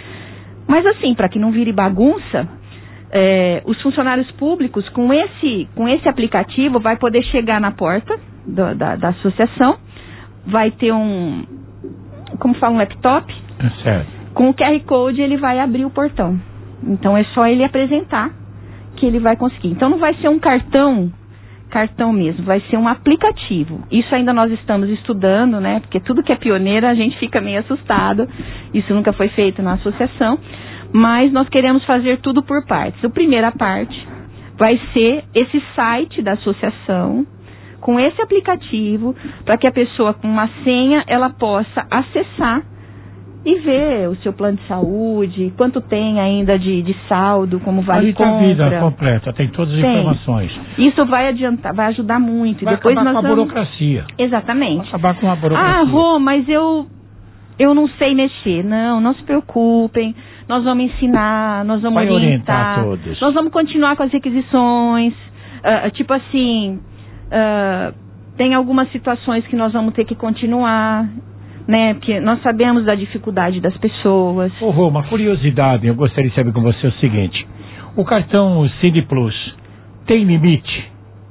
J: Mas assim, para que não vire bagunça, é, os funcionários públicos com esse, com esse aplicativo vai poder chegar na porta do, da, da associação, vai ter um, como fala, um laptop.
D: Certo.
J: Com o Q R Code ele vai abrir o portão. Então é só ele apresentar que ele vai conseguir. Então não vai ser um cartão, cartão mesmo, vai ser um aplicativo. Isso ainda nós estamos estudando, né? Porque tudo que é pioneiro a gente fica meio assustado. Isso nunca foi feito na associação. Mas nós queremos fazer tudo por partes. A primeira parte vai ser esse site da associação, com esse aplicativo, para que a pessoa com uma senha, ela possa acessar e ver o seu plano de saúde, quanto tem ainda de, de saldo, como vale
D: Ali
J: compra.
D: tem a vida completa, tem todas as
J: tem.
D: informações.
J: Isso vai adiantar, vai ajudar muito.
D: Vai
J: Depois
D: acabar
J: nós
D: com a
J: vamos...
D: burocracia.
J: Exatamente.
D: Vai acabar com a burocracia.
J: Ah, Rô, mas eu, eu não sei mexer. Não, não se preocupem. Nós vamos ensinar, nós vamos
D: vai
J: orientar.
D: orientar todos.
J: Nós vamos continuar com as requisições. Uh, tipo assim, uh, tem algumas situações que nós vamos ter que continuar, né? Porque nós sabemos da dificuldade das pessoas.
D: Ô, Rô, uma curiosidade, eu gostaria de saber com você o seguinte. O cartão Sind Plus tem limite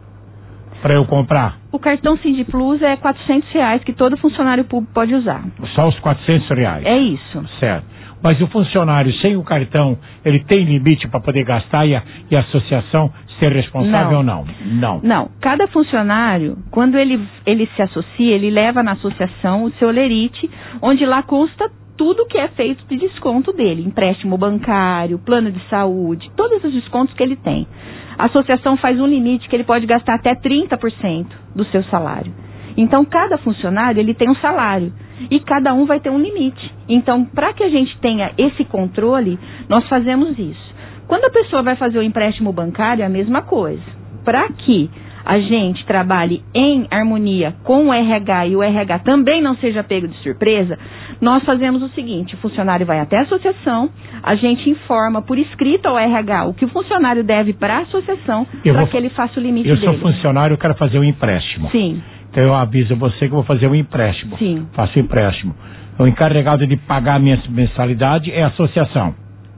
D: para eu comprar?
J: O cartão Sind Plus é quatrocentos reais que todo funcionário público pode usar.
D: Só os quatrocentos reais?
J: É isso.
D: Certo. Mas o funcionário sem o cartão, ele tem limite para poder gastar e a, e a associação ser responsável ou não? Não.
J: Não. Cada funcionário, quando ele, ele se associa, ele leva na associação o seu lerite, onde lá consta tudo que é feito de desconto dele. Empréstimo bancário, plano de saúde, todos os descontos que ele tem. A associação faz um limite que ele pode gastar até trinta por cento do seu salário. Então, cada funcionário, ele tem um salário. E cada um vai ter um limite. Então, para que a gente tenha esse controle, nós fazemos isso. Quando a pessoa vai fazer o empréstimo bancário, é a mesma coisa. Para que a gente trabalhe em harmonia com o R H e o R H também não seja pego de surpresa, nós fazemos o seguinte: o funcionário vai até a associação, a gente informa por escrito ao R H o que o funcionário deve para a associação, para que ele faça o limite
D: eu
J: dele.
D: Eu sou funcionário, eu quero fazer um empréstimo.
J: Sim.
D: Então eu aviso você que eu vou fazer um empréstimo.
J: Sim.
D: Faço um empréstimo. O encarregado de pagar a minha mensalidade é a associação.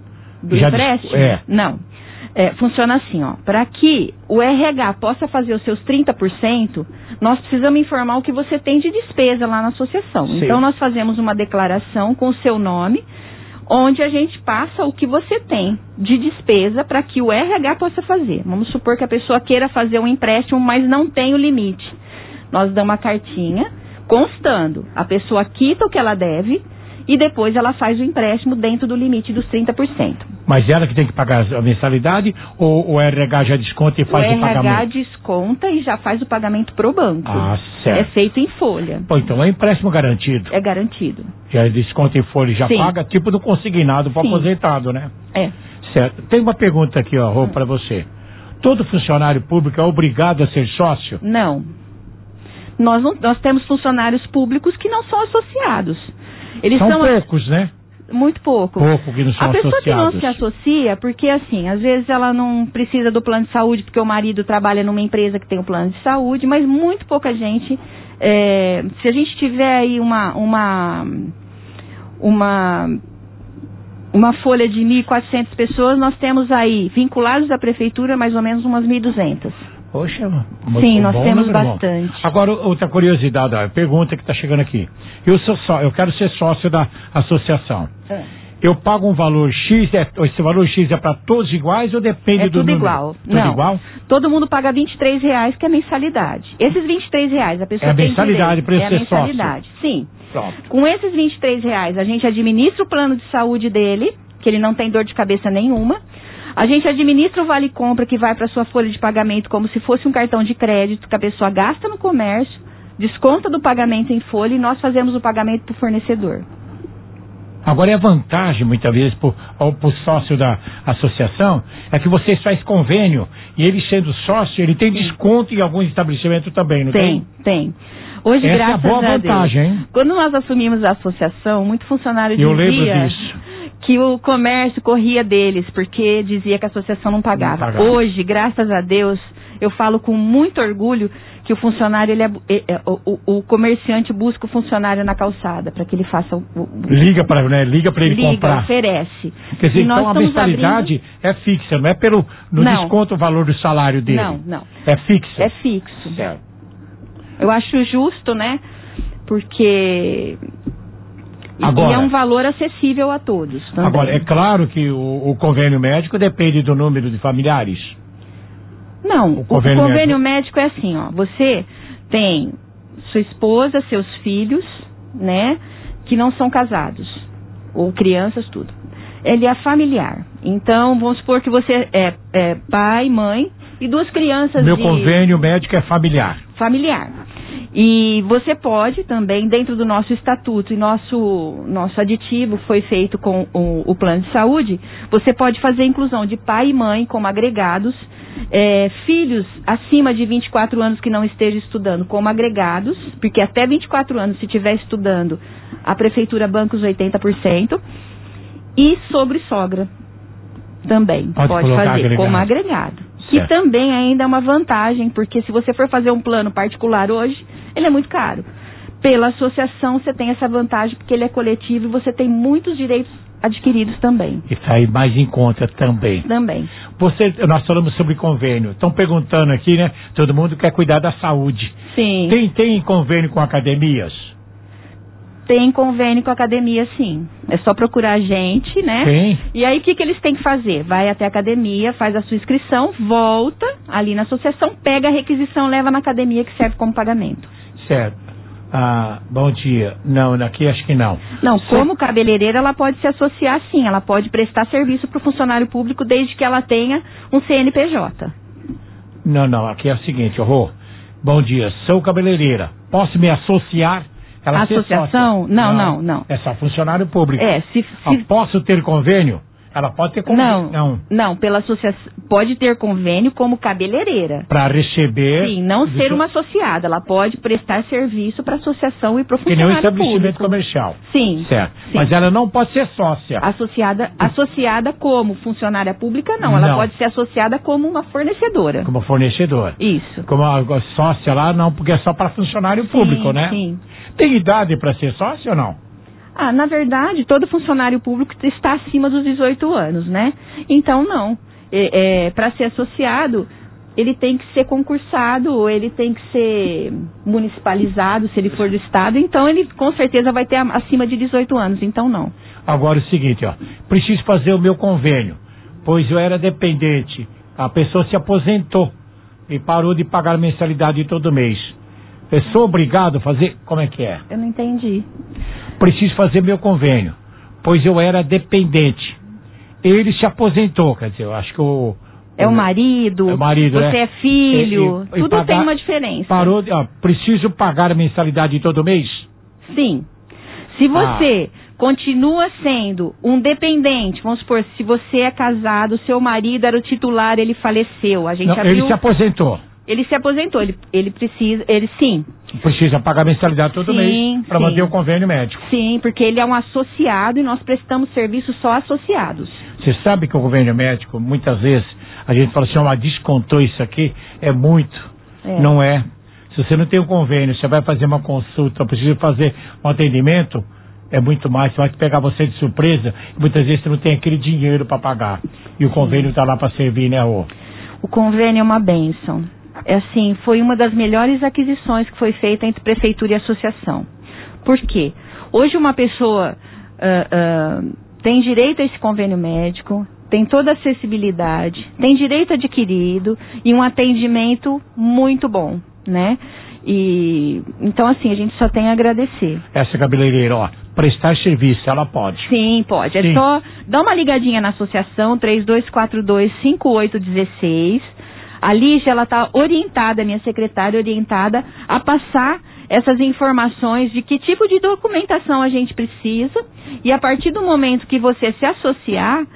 J: Do
D: Já
J: empréstimo?
D: Diz... É.
J: Não. É, funciona assim, ó. Para que o R H possa fazer os seus trinta por cento, nós precisamos informar o que você tem de despesa lá na associação.
D: Sim.
J: Então nós fazemos uma declaração com o seu nome, onde a gente passa o que você tem de despesa para que o R H possa fazer. Vamos supor que a pessoa queira fazer um empréstimo, mas não tem o limite. Nós damos uma cartinha constando. A pessoa quita o que ela deve e depois ela faz o empréstimo dentro do limite dos trinta por cento.
D: Mas ela que tem que pagar a mensalidade ou o R H já desconta e faz o,
J: o
D: pagamento?
J: O R H desconta e já faz o pagamento pro banco.
D: Ah, certo.
J: É feito em folha.
D: Pô, então é empréstimo garantido.
J: É garantido.
D: Já desconta em folha e já
J: Sim.
D: paga, tipo do consignado para o aposentado, né?
J: É.
D: Certo. Tem uma pergunta aqui, ó, Rô, para você. Todo funcionário público é obrigado a ser sócio?
J: Não. Nós, não, nós temos funcionários públicos que não são associados. Eles
D: são,
J: são
D: poucos, né?
J: Muito pouco.
D: Pouco que não são
J: associados. A pessoa
D: associados.
J: que não se associa, porque assim, às vezes ela não precisa do plano de saúde, porque o marido trabalha numa empresa que tem um plano de saúde, mas muito pouca gente, é, se a gente tiver aí uma, uma, uma, uma folha de mil e quatrocentas pessoas, nós temos aí, vinculados à prefeitura, mais ou menos umas mil e duzentas.
D: Poxa, muito
J: Sim, nós
D: bom,
J: temos
D: número bom.
J: bastante.
D: Agora, outra curiosidade, ó, pergunta que está chegando aqui. Eu sou só, eu quero ser sócio da associação.
J: É.
D: Eu pago um valor X, é, esse valor X é para todos iguais ou depende
J: É
D: do
J: tudo
D: número?
J: igual.
D: Tudo
J: Não.
D: igual?
J: Todo mundo paga vinte e três reais, que é mensalidade. Esses vinte e três reais, a pessoa
D: É a
J: tem
D: mensalidade
J: direito.
D: para
J: É a
D: ser sócio.
J: mensalidade, sim.
D: Pronto.
J: Com esses vinte e três reais, a gente administra o plano de saúde dele, que ele não tem dor de cabeça nenhuma. A gente administra o vale compra, que vai para sua folha de pagamento como se fosse um cartão de crédito que a pessoa gasta no comércio, desconta do pagamento em folha e nós fazemos o pagamento para o fornecedor.
D: Agora, é vantagem, muitas vezes, para o sócio da associação, é que vocês fazem convênio e ele, sendo sócio, ele tem desconto em alguns estabelecimentos também, não tem?
J: Tem, tem. Hoje,
D: Essa
J: graças
D: é a boa
J: a
D: vantagem,
J: Deus,
D: hein?
J: quando nós assumimos a associação, muito funcionário
D: Eu lembro
J: dizia
D: disso.
J: que o comércio corria deles, porque dizia que a associação não pagava.
D: Não pagava.
J: Hoje, graças a Deus, eu falo com muito orgulho que o funcionário, ele é, é, é, o, o comerciante busca o funcionário na calçada, para que ele faça o... o
D: Liga para né? Liga para ele
J: liga,
D: comprar.
J: oferece.
D: Quer dizer,
J: E nós
D: então a
J: estamos
D: mensalidade
J: abrindo...
D: é fixa, não é pelo no
J: Não.
D: desconto o valor do salário dele.
J: Não, não.
D: É fixa.
J: É fixo.
D: Certo.
J: Eu acho justo, né? Porque...
D: Agora-
J: e é um valor acessível a todos também.
D: Agora, é claro que o, o convênio médico depende do número de familiares.
J: Não,
D: O
J: o
D: convênio
J: convênio, médico é assim, ó. Você tem sua esposa, seus filhos, né? Que não são casados. Ou crianças, tudo. Ele é familiar. Então, vamos supor que você é, é pai, mãe e duas crianças
D: Meu
J: de...
D: convênio médico é familiar.
J: familiar. E você pode também, dentro do nosso estatuto e nosso, nosso aditivo foi feito com o, o plano de saúde, você pode fazer a inclusão de pai e mãe como agregados, é, filhos acima de vinte e quatro anos que não estejam estudando como agregados, porque até vinte e quatro anos, se estiver estudando, a prefeitura banca os oitenta por cento, e sogro e sogra também
D: Pode
J: pode,
D: colocar
J: fazer
D: agregado.
J: como agregado. Que
D: Certo.
J: também ainda é uma vantagem, porque se você for fazer um plano particular hoje, ele é muito caro. Pela associação você tem essa vantagem, porque ele é coletivo e você tem muitos direitos adquiridos também.
D: E sai mais em conta também.
J: Também.
D: Você, nós falamos sobre convênio. Estão perguntando aqui, né? Todo mundo quer cuidar da saúde.
J: Sim.
D: Tem, tem convênio com academias?
J: Tem convênio com a academia, sim. É só procurar a gente, né?
D: Tem.
J: E aí, o que, que eles têm que fazer? Vai até a academia, faz a sua inscrição, volta ali na associação, pega a requisição, leva na academia, que serve como pagamento.
D: Certo. Ah, bom dia. Não, aqui acho que não.
J: Não,
D: Cer-
J: como cabeleireira, ela pode se associar, sim. Ela pode prestar serviço para o funcionário público, desde que ela tenha um C N P J.
D: Não, não. Aqui é o seguinte, Rô. Bom dia. Sou cabeleireira. Posso me associar? Ela ser
J: Associação?
D: sócia?
J: Não, não, não.
D: É só funcionário público.
J: É, se...
D: Ah,
J: se...
D: posso ter convênio? Ela pode ter convênio.
J: Não,
D: Não.
J: não, pela associação. Pode ter convênio como cabeleireira.
D: Para receber...
J: Sim, não
D: do
J: ser
D: seu-
J: uma associada. Ela pode prestar serviço para a associação e para o
D: Que nem um
J: funcionário
D: estabelecimento
J: público.
D: comercial.
J: Sim.
D: Certo.
J: Sim.
D: Mas ela não pode ser sócia.
J: Associada, associada como funcionária pública, não. Ela
D: Não.
J: pode ser associada como uma fornecedora.
D: Como fornecedor.
J: Isso.
D: Como a a sócia lá, não, porque é só para funcionário público,
J: Sim,
D: né?
J: sim.
D: Tem idade para ser sócio ou não?
J: Ah, na verdade, todo funcionário público está acima dos dezoito anos, né? Então, não. É, é, para ser associado, ele tem que ser concursado, ou ele tem que ser municipalizado, se ele for do Estado. Então, ele com certeza vai ter a- acima de dezoito anos. Então, não.
D: Agora é o seguinte, ó. Preciso fazer o meu convênio, pois eu era dependente. A pessoa se aposentou e parou de pagar mensalidade todo mês. Eu sou obrigado a fazer... Como é que é?
J: Eu não entendi.
D: Preciso fazer meu convênio, pois eu era dependente. Ele se aposentou, quer dizer, eu acho que o...
J: É o marido,
D: É o marido,
J: você
D: né?
J: é filho,
D: E- e- e
J: tudo
D: pagar-
J: tem uma diferença.
D: Parou de... Ó, preciso pagar a mensalidade todo mês?
J: Sim. Se
D: Ah.
J: você continua sendo um dependente, vamos supor, se você é casado, seu marido era o titular, ele faleceu, a gente
D: Não,
J: abriu...
D: ele se aposentou.
J: Ele se aposentou, ele, ele precisa, ele sim,
D: Precisa pagar mensalidade todo
J: Sim,
D: mês para
J: sim.
D: manter o convênio médico.
J: sim, porque ele é um associado e nós prestamos serviço só a associados.
D: Você sabe que o convênio médico, muitas vezes, a gente fala assim, ó, descontou isso aqui, é muito.
J: É.
D: Não é. Se você não tem um convênio, você vai fazer uma consulta, precisa fazer um atendimento, é muito mais, você vai pegar você de surpresa, e muitas vezes você não tem aquele dinheiro para pagar. E o convênio está lá para servir, né, Rô?
J: O convênio é uma bênção. é assim, foi uma das melhores aquisições que foi feita entre prefeitura e associação. Por quê? Hoje uma pessoa uh, uh, tem direito a esse convênio médico, tem toda a acessibilidade, tem direito adquirido e um atendimento muito bom, né? E então assim, a gente só tem a agradecer.
D: Essa cabeleireira, ó, prestar serviço, ela pode?
J: Sim, pode.
D: Sim.
J: É só dar uma ligadinha na associação três dois quatro dois, cinco oito um seis. A Lígia, ela está orientada, minha secretária orientada a passar essas informações de que tipo de documentação a gente precisa, e a partir do momento que você se associar,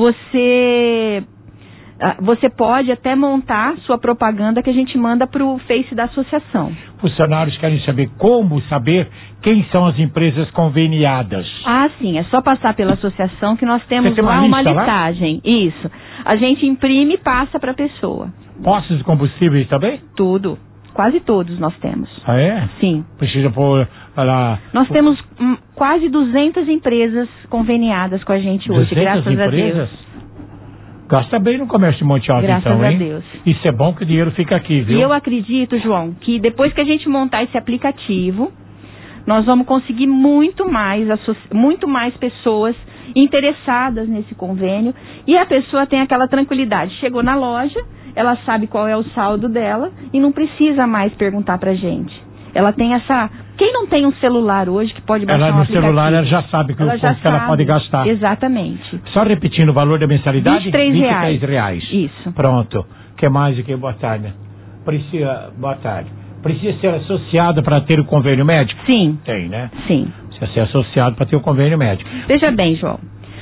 J: você você pode até montar sua propaganda que a gente manda para o Face da associação.
D: Funcionários querem saber como saber quem são as empresas conveniadas.
J: Ah, sim, é só passar pela associação que nós temos
D: tem uma
J: lá uma
D: lista lá?
J: listagem. Isso. A gente imprime e passa para a pessoa.
D: Postos de combustíveis também?
J: Tudo. Quase todos nós temos.
D: Ah, é?
J: Sim.
D: Precisa pôr lá...
J: Nós temos hum, quase duzentas empresas conveniadas com a gente hoje, graças
D: empresas?
J: a Deus.
D: Gasta bem no comércio de Monte Alto,
J: Graças
D: então,
J: a
D: hein?
J: Deus.
D: Isso é bom que o dinheiro fica aqui, viu?
J: E eu acredito, João, que depois que a gente montar esse aplicativo, nós vamos conseguir muito mais, muito mais pessoas interessadas nesse convênio, e a pessoa tem aquela tranquilidade. Chegou na loja, ela sabe qual é o saldo dela e não precisa mais perguntar pra gente. Ela tem essa... Quem não tem um celular hoje que pode baixar
D: ela
J: um
D: no
J: aplicativo?
D: celular ela já sabe que,
J: ela
D: o
J: já
D: quanto que ela
J: sabe.
D: pode gastar.
J: Exatamente.
D: Só repetindo o valor da mensalidade?
J: vinte e três reais.
D: vinte e três reais.
J: Isso.
D: Pronto. O que mais aqui? Boa tarde. Precisa... Boa tarde. Precisa ser associado para ter o convênio médico?
J: Sim.
D: Tem, né?
J: Sim.
D: Precisa ser associado para ter o convênio médico.
J: Veja bem, João.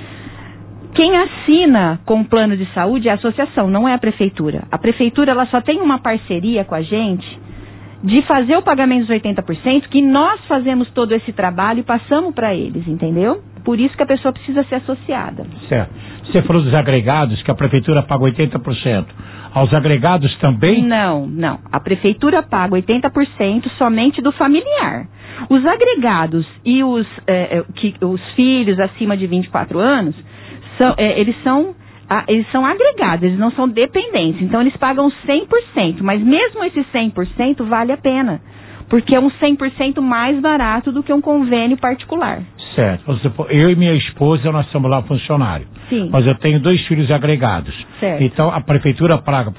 J: Quem assina com o plano de saúde é a associação, não é a prefeitura. A prefeitura ela só tem uma parceria com a gente de fazer o pagamento dos oitenta por cento, que nós fazemos todo esse trabalho e passamos para eles, entendeu? Por isso que a pessoa precisa ser associada.
D: Certo. Você falou dos agregados, que a prefeitura paga oitenta por cento. Aos agregados também?
J: Não, não. A prefeitura paga oitenta por cento somente do familiar. Os agregados e os, é, que, os filhos acima de vinte e quatro anos, são, é, eles são... Ah, eles são agregados, eles não são dependentes, então eles pagam cem por cento, mas mesmo esse cem por cento vale a pena, porque é um cem por cento mais barato do que um convênio particular.
D: Certo. Eu e minha esposa, nós somos lá funcionários.
J: Sim.
D: Mas eu tenho dois filhos agregados.
J: Certo.
D: Então a prefeitura paga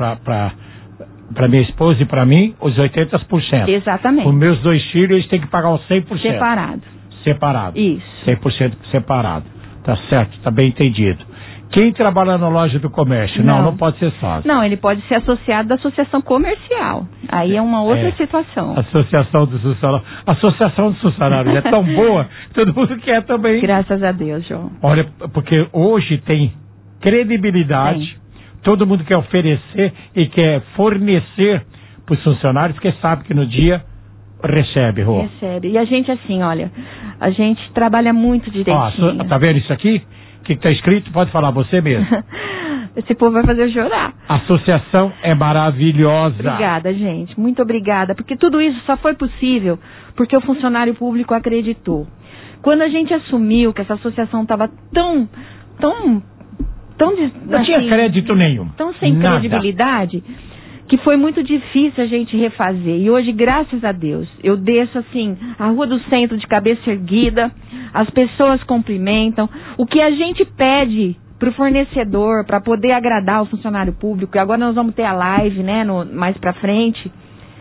D: para minha esposa e para mim os oitenta por cento.
J: Exatamente.
D: Os meus dois filhos, eles têm que pagar os cem por cento.
J: Separado.
D: Separado.
J: Isso.
D: cem por cento separado. Tá certo, tá bem entendido. Quem trabalha na loja do comércio? Não, não, não pode ser sócio.
J: Não, ele pode ser associado da associação comercial. Aí é uma outra
D: é,
J: situação.
D: Associação dos funcionários. Associação dos funcionários é tão boa, todo mundo quer também.
J: Graças a Deus, João.
D: Olha, porque hoje tem credibilidade, tem. Todo mundo quer oferecer e quer fornecer para os funcionários, porque sabe que no dia recebe, Rô.
J: Recebe. E a gente assim, olha, a gente trabalha muito direitinho.
D: Ó, tá vendo isso aqui? O que está escrito? Pode falar você mesmo.
J: Esse povo vai fazer eu chorar.
D: A associação é maravilhosa.
J: Obrigada, gente. Muito obrigada. Porque tudo isso só foi possível porque o funcionário público acreditou. Quando a gente assumiu que essa associação estava tão, tão, tão...
D: Não assim, tinha crédito nenhum.
J: Tão sem
D: Nada.
J: credibilidade, que foi muito difícil a gente refazer. E hoje, graças a Deus, eu desço assim, a Rua do Centro de cabeça erguida, as pessoas cumprimentam. O que a gente pede para o fornecedor, para poder agradar o funcionário público, e agora nós vamos ter a live, né, no, mais para frente.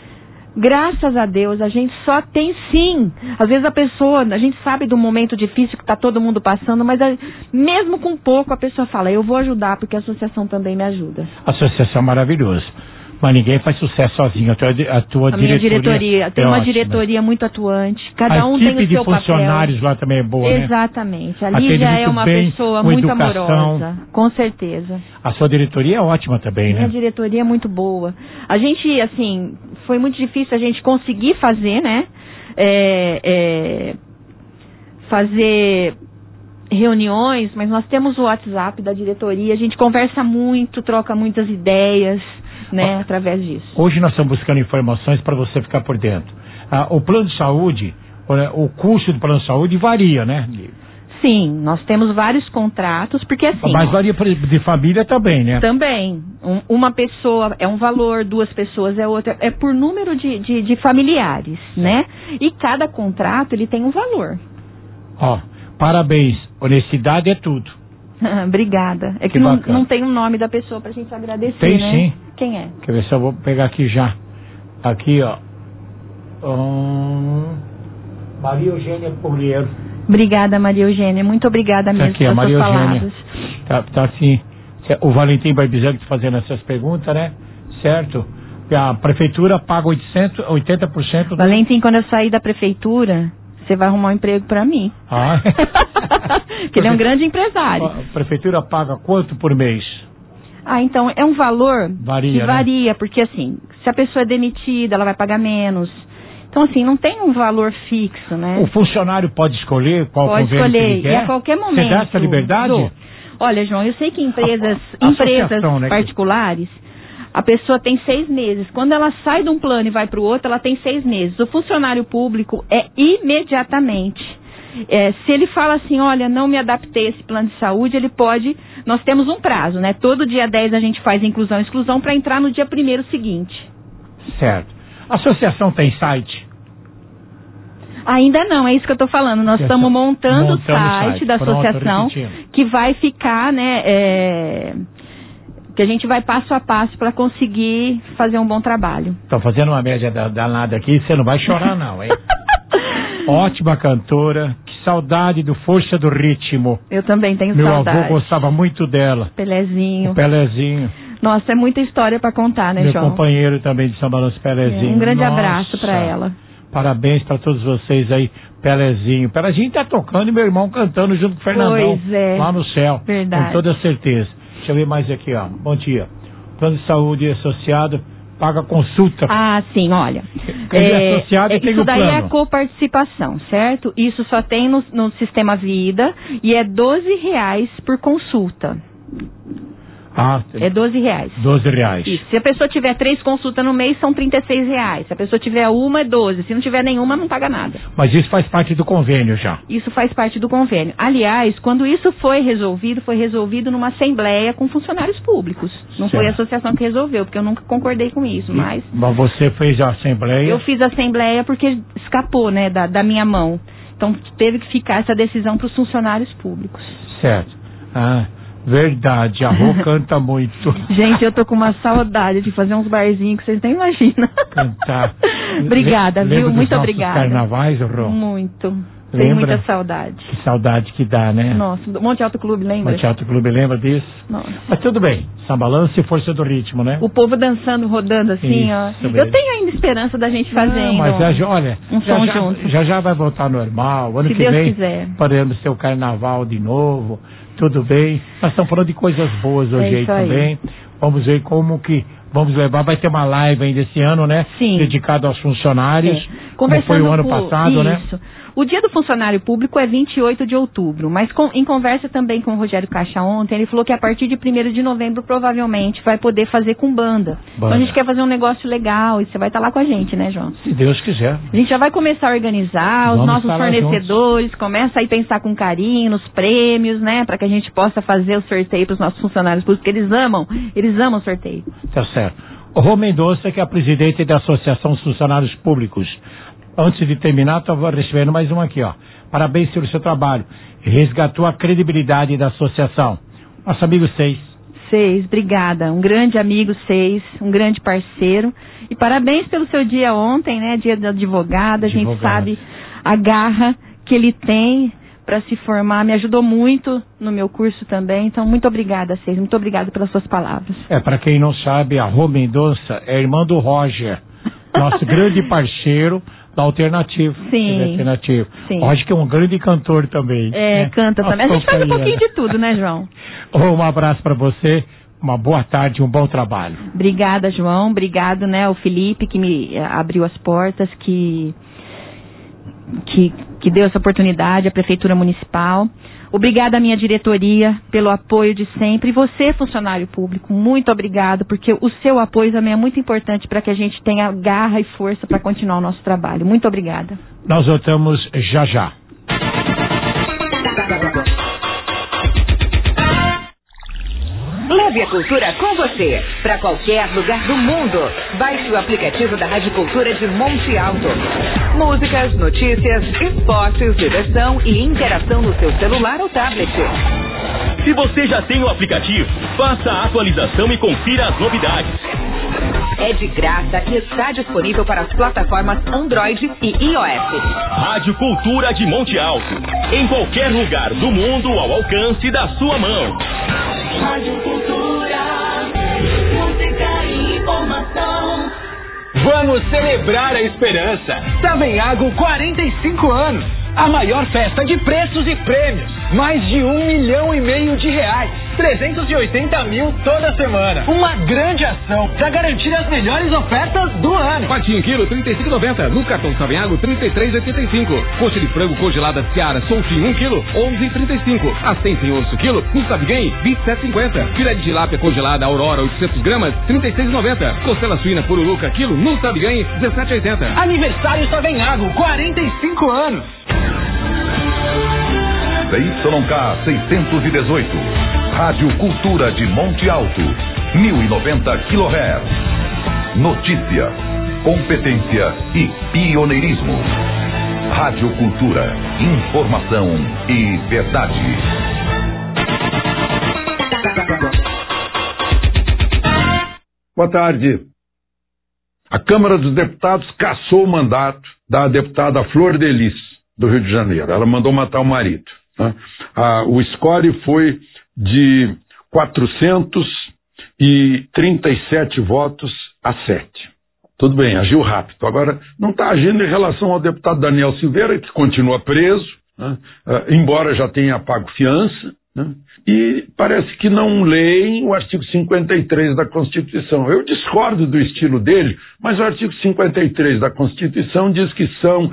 J: Graças a Deus, a gente só tem sim. Às vezes a pessoa, a gente sabe do momento difícil que está todo mundo passando, mas a, mesmo com pouco a pessoa fala, eu vou ajudar porque a associação também me ajuda.
D: Associação maravilhosa. Mas ninguém faz sucesso sozinho. A tua, a tua
J: a
D: diretoria,
J: minha diretoria tem
D: é
J: uma
D: ótima.
J: diretoria muito atuante. Cada
D: a
J: um tem o seu papel.
D: A equipe de funcionários lá também é boa, né?
J: Exatamente. A
D: Atende
J: Lígia
D: muito
J: é uma
D: bem,
J: pessoa
D: com
J: muito
D: educação.
J: amorosa. Com certeza.
D: A sua diretoria é ótima também,
J: Minha
D: né?
J: Minha diretoria é muito boa. A gente, assim, foi muito difícil a gente conseguir fazer, né? É, é, fazer reuniões, mas nós temos o WhatsApp da diretoria, a gente conversa muito, troca muitas ideias, né, ah, através disso.
D: Hoje nós estamos buscando informações para você ficar por dentro. Ah, o plano de saúde, o custo do plano de saúde varia, né?
J: Sim, nós temos vários contratos, porque assim...
D: Mas varia de família também, né?
J: Também. Um, uma pessoa é um valor, duas pessoas é outra. É por número de, de, de familiares, né? E cada contrato, ele tem um valor.
D: Ó, parabéns. Honestidade é tudo.
J: Obrigada. É que,
D: Que
J: não,
D: bacana.
J: não tem o nome da pessoa pra gente agradecer,
D: Tem
J: né?
D: sim.
J: Quem é?
D: Quer ver se eu vou pegar aqui já. Aqui, ó. Hum, Maria Eugênia Polheiro.
J: Obrigada, Maria Eugênia. Muito obrigada mesmo
D: Aqui, a
J: pelas
D: Maria
J: suas
D: Eugênia.
J: palavras.
D: Tá, tá assim. O Valentim Barbizan fazendo essas perguntas, né? Certo? A prefeitura paga oitocentos, oitenta por cento do...
J: Valentim, quando eu sair da prefeitura, você vai arrumar um emprego pra mim.
D: Ah.
J: Porque ele é um grande empresário.
D: A prefeitura paga quanto por mês?
J: Ah, então é um valor
D: Varia,
J: que
D: né?
J: varia, porque assim, se a pessoa é demitida, ela vai pagar menos. Então assim, não tem um valor fixo, né?
D: O funcionário pode escolher qual
J: Pode
D: convênio que
J: escolher,
D: ele quer?
J: e a qualquer momento.
D: Você dá essa liberdade?
J: Dou. Olha, João, eu sei que empresas,
D: A- a-
J: empresas
D: associação, né, que-
J: particulares, a pessoa tem seis meses. Quando ela sai de um plano e vai para o outro, ela tem seis meses. O funcionário público é imediatamente. É, se ele fala assim, olha, não me adaptei a esse plano de saúde, ele pode... Nós temos um prazo, né? Todo dia dez a gente faz inclusão e exclusão para entrar no dia primeiro seguinte.
D: Certo. A associação tem site?
J: Ainda não, é isso que eu estou falando. Nós estamos montando o
D: Montando o
J: site,
D: site.
J: da
D: Pronto,
J: associação,
D: repetindo.
J: que vai ficar, né, é, que a gente vai passo a passo para conseguir fazer um bom trabalho.
D: Estou fazendo uma média da- danada aqui, você não vai chorar não, hein? Ótima cantora, que saudade do Força do Ritmo.
J: Eu também tenho
D: Meu
J: saudade.
D: avô gostava muito dela.
J: Pelezinho.
D: O Pelezinho.
J: Nossa, é muita história para contar, né,
D: Meu
J: João?
D: companheiro também de São Balanço, Pelezinho.
J: É, um grande
D: Nossa.
J: abraço para ela.
D: Parabéns para todos vocês aí, Pelezinho. Pelezinho tá tocando e meu irmão cantando junto com o Fernandão.
J: Pois é.
D: Lá no céu.
J: Verdade.
D: Com toda certeza. Deixa eu ver mais aqui, ó. Bom dia. Plano de saúde associado paga consulta.
J: Ah, sim, olha.
D: Quem é associado
J: é,
D: tem
J: isso
D: o
J: daí
D: plano.
J: é a coparticipação, certo? Isso só tem no, no Sistema Vida e é doze reais por consulta.
D: Ah,
J: É doze reais.
D: doze reais.
J: Isso. Se a pessoa tiver três consultas no mês, são trinta e seis reais. Se a pessoa tiver uma, é doze. Se não tiver nenhuma, não paga nada.
D: Mas isso faz parte do convênio já.
J: Isso faz parte do convênio. Aliás, quando isso foi resolvido, foi resolvido numa assembleia com funcionários públicos. Não foi a
D: Certo.
J: associação que resolveu, porque eu nunca concordei com isso, mas...
D: Mas você fez a assembleia.
J: Eu fiz a assembleia porque escapou, né, da, da minha mão. Então, teve que ficar essa decisão para os funcionários públicos.
D: Certo. Ah, verdade. A Rô canta muito.
J: Gente, eu tô com uma saudade de fazer uns barzinhos que vocês nem imaginam.
D: Cantar.
J: Obrigada,
D: Lembra
J: viu?
D: dos
J: Muito
D: nossos
J: obrigada.
D: carnavais, Rô?
J: Muito. Tenho
D: Lembra?
J: muita saudade.
D: Que saudade que dá, né?
J: Nossa, do Monte Alto Clube, lembra?
D: O Teatro Clube lembra disso?
J: Nossa.
D: Mas tudo bem. Sambalança e força do ritmo, né?
J: O povo dançando, rodando assim,
D: Isso,
J: ó.
D: mesmo.
J: Eu tenho ainda esperança da gente fazer
D: Não,
J: ainda
D: mas já, olha,
J: um
D: já,
J: som
D: já,
J: junto.
D: já já vai voltar ao normal. Ano
J: Se
D: que
J: Deus
D: vem
J: quiser.
D: podemos ter o carnaval de novo. Tudo bem. Nós estamos falando de coisas boas hoje
J: É
D: aí
J: isso aí.
D: também. Vamos ver como que vamos levar. Vai ter uma live ainda esse ano, né?
J: Sim.
D: Dedicado aos funcionários.
J: É.
D: Como foi o ano
J: com-
D: passado, né?
J: Isso. O dia do funcionário público é vinte e oito de outubro, mas com- em conversa também com o Rogério Caixa ontem, ele falou que a partir de primeiro de novembro provavelmente vai poder fazer com banda. Então
D: Banda.
J: a gente quer fazer um negócio legal e você vai estar lá com a gente, né, João?
D: Se Deus quiser.
J: A gente já vai começar a organizar os
D: Vamos
J: nossos
D: estar lá
J: fornecedores, começa aí a pensar com carinho nos prêmios, né, para que a gente possa fazer o sorteio para os nossos funcionários públicos, porque eles amam, eles amam o sorteio.
D: Tá certo. O Rô Mendonça, que é a presidente da Associação dos Funcionários Públicos. Antes de terminar, estou recebendo mais um aqui, ó. Parabéns pelo seu trabalho. Resgatou a credibilidade da associação. Nosso amigo Seis.
J: Seis, obrigada. Um grande amigo, Seis, um grande parceiro. E parabéns pelo seu dia ontem, né? Dia da advogada. A gente
D: Advogado.
J: sabe a garra que ele tem para se formar. Me ajudou muito no meu curso também. Então, muito obrigada, Seis. Muito obrigada pelas suas palavras.
D: É, para quem não sabe, a Rô Mendonça é irmã do Roger. Nosso grande parceiro da Alternativo.
J: Sim.
D: Da Alternativo.
J: Sim.
D: Roger que é um grande cantor também.
J: É,
D: né?
J: canta
D: Nosso
J: também. A gente faz um
D: companheiro.
J: pouquinho de tudo, né, João?
D: Rô, um abraço para você. Uma boa tarde, um bom trabalho.
J: Obrigada, João. Obrigado, né, ao Felipe que me eh, abriu as portas, que, que, que deu essa oportunidade, a Prefeitura Municipal. Obrigada à minha diretoria pelo apoio de sempre. E você, funcionário público, muito obrigado, porque o seu apoio também é muito importante para que a gente tenha garra e força para continuar o nosso trabalho. Muito obrigada.
D: Nós voltamos já já.
K: Leve a cultura com você para qualquer lugar do mundo. Baixe o aplicativo da Rádio Cultura de Monte Alto. Músicas, notícias, esportes, diversão e interação no seu celular ou tablet.
L: Se você já tem o aplicativo, faça a atualização e confira as novidades.
K: É de graça e está disponível para as plataformas Android e iOS.
L: Rádio Cultura de Monte Alto. Em qualquer lugar do mundo ao alcance da sua mão.
E: Rádio Cultura, música e informação.
F: Vamos celebrar a esperança. Savenhago, quarenta e cinco anos. A maior festa de preços e prêmios. Mais de um milhão e meio de reais. trezentos e oitenta mil toda semana. Uma grande ação para garantir as melhores ofertas do ano.
G: Patinho quilo, trinta e cinco reais e noventa centavos. No cartão Savenhago, trinta e três reais e oitenta e cinco centavos. Coxa de frango congelada Seara Solfim, um quilo, onze reais e trinta e cinco centavos. Acém sem osso quilo, no Sabigãe, vinte e sete reais e cinquenta centavos. Filé de tilápia congelada Aurora, oitocentos gramas, trinta e seis reais e noventa centavos. Costela suína Pururuca, quilo, no Sabigãe, dezessete reais e oitenta centavos.
F: Aniversário Savenhago, quarenta e cinco anos.
A: C Y K seiscentos e dezoito, Rádio Cultura de Monte Alto, mil e noventa quilohertz. Notícia, competência e pioneirismo. Rádio Cultura, informação e verdade.
M: Boa tarde. A Câmara dos Deputados cassou o mandato da deputada Flor de Lis, do Rio de Janeiro. Ela mandou matar o marido. Né? Ah, o score foi de quatrocentos e trinta e sete votos a sete. Tudo bem, agiu rápido. Agora, não está agindo em relação ao deputado Daniel Silveira, que continua preso, né? ah, embora já tenha pago fiança, né? E parece que não leem o artigo cinquenta e três da Constituição. Eu discordo do estilo dele, mas o artigo cinquenta e três da Constituição diz que são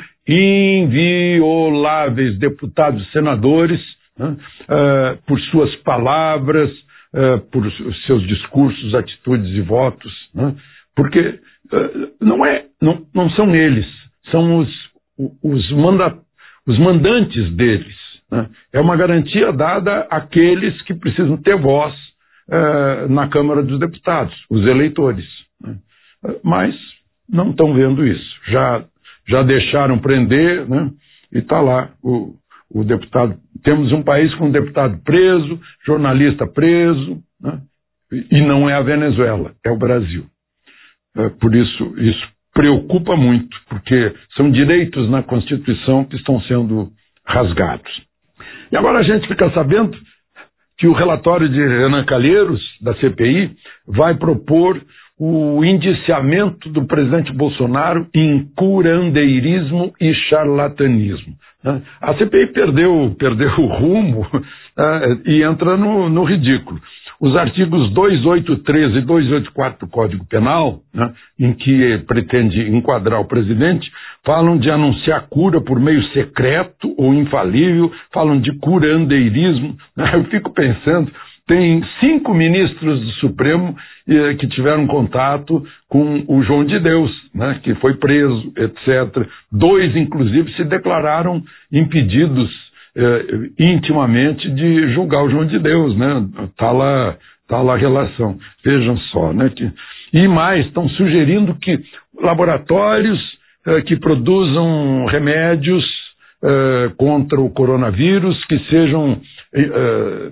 M: invioláveis deputados e senadores, né, uh, por suas palavras, uh, por seus discursos, atitudes e votos, né, porque uh, não, é, não, não são eles, são os, os, manda, os mandantes deles. Né, é uma garantia dada àqueles que precisam ter voz uh, na Câmara dos Deputados, os eleitores. Né, uh, mas não estão vendo isso. Já Já deixaram prender, né? E está lá o, o deputado. Temos um país com um deputado preso, jornalista preso, né? E não é a Venezuela, é o Brasil. É, por isso, isso preocupa muito, porque são direitos na Constituição que estão sendo rasgados. E agora a gente fica sabendo que o relatório de Renan Calheiros, da C P I, vai propor o indiciamento do presidente Bolsonaro em curandeirismo e charlatanismo. Né? A C P I perdeu, perdeu o rumo uh, e entra no, no ridículo. Os artigos duzentos e oitenta e três e duzentos e oitenta e quatro do Código Penal, né, em que pretende enquadrar o presidente, falam de anunciar cura por meio secreto ou infalível, falam de curandeirismo. Né? Eu fico pensando... Tem cinco ministros do Supremo eh, que tiveram contato com o João de Deus, né, que foi preso, etcétera. Dois, inclusive, se declararam impedidos eh, intimamente de julgar o João de Deus, né? Tá lá, tá lá a relação. Vejam só, né? Que, e mais, estão sugerindo que laboratórios eh, que produzam remédios eh, contra o coronavírus, que sejam... Eh,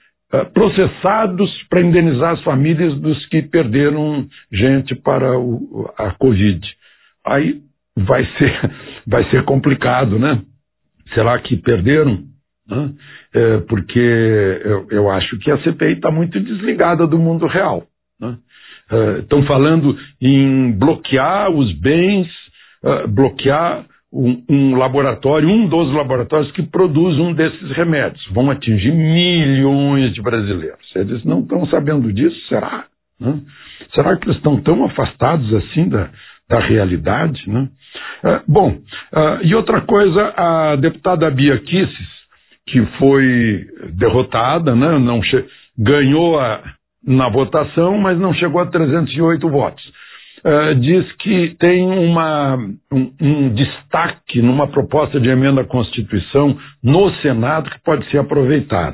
M: processados para indenizar as famílias dos que perderam gente para o, a Covid. Aí vai ser, vai ser complicado, né? Será que perderam? Né? É, porque eu, eu acho que a C P I está muito desligada do mundo real. Né? É, estão falando em bloquear os bens, uh, bloquear Um, um laboratório, um dos laboratórios que produz um desses remédios. Vão atingir milhões de brasileiros. Eles não estão sabendo disso? Será? Né? Será que eles estão tão afastados assim da, da realidade? Né? Uh, bom, uh, e outra coisa, a deputada Bia Kicis, que foi derrotada, né? Não ganhou a, na votação, mas não chegou a trezentos e oito votos. Uh, diz que tem uma, um, um destaque numa proposta de emenda à Constituição no Senado que pode ser aproveitado.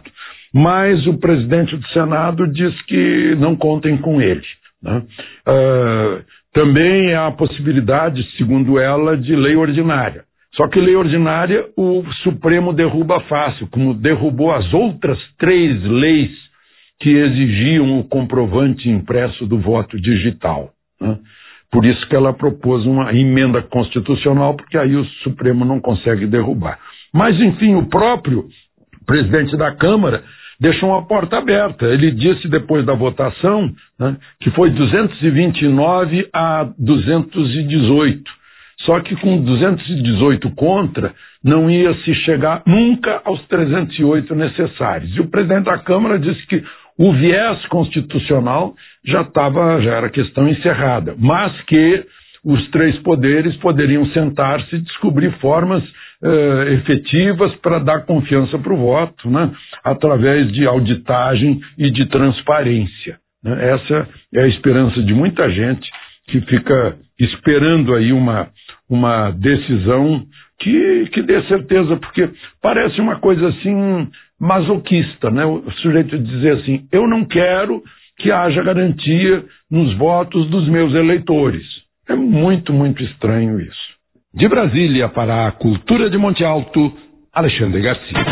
M: mas o presidente do Senado diz que não contem com ele, né? Uh, também há a possibilidade, segundo ela, de lei ordinária. Só que lei ordinária o Supremo derruba fácil, como derrubou as outras três leis que exigiam o comprovante impresso do voto digital, né? Por isso que ela propôs uma emenda constitucional, porque aí o Supremo não consegue derrubar. Mas, enfim, o próprio presidente da Câmara deixou uma porta aberta. Ele disse depois da votação, né, que foi duzentos e vinte e nove a duzentos e dezoito. Só que com duzentos e dezoito contra, não ia se chegar nunca aos trezentos e oito necessários. E o presidente da Câmara disse que o viés constitucional já estava, já era questão encerrada, mas que os três poderes poderiam sentar-se e descobrir formas eh, efetivas para dar confiança para o voto, né, através de auditagem e de transparência, né? Essa é a esperança de muita gente que fica esperando aí uma, uma decisão que, que dê certeza, porque parece uma coisa assim masoquista, né? O sujeito dizer assim, eu não quero que haja garantia nos votos dos meus eleitores. É muito, muito estranho isso.
N: De Brasília para a Cultura de Monte Alto, Alexandre Garcia.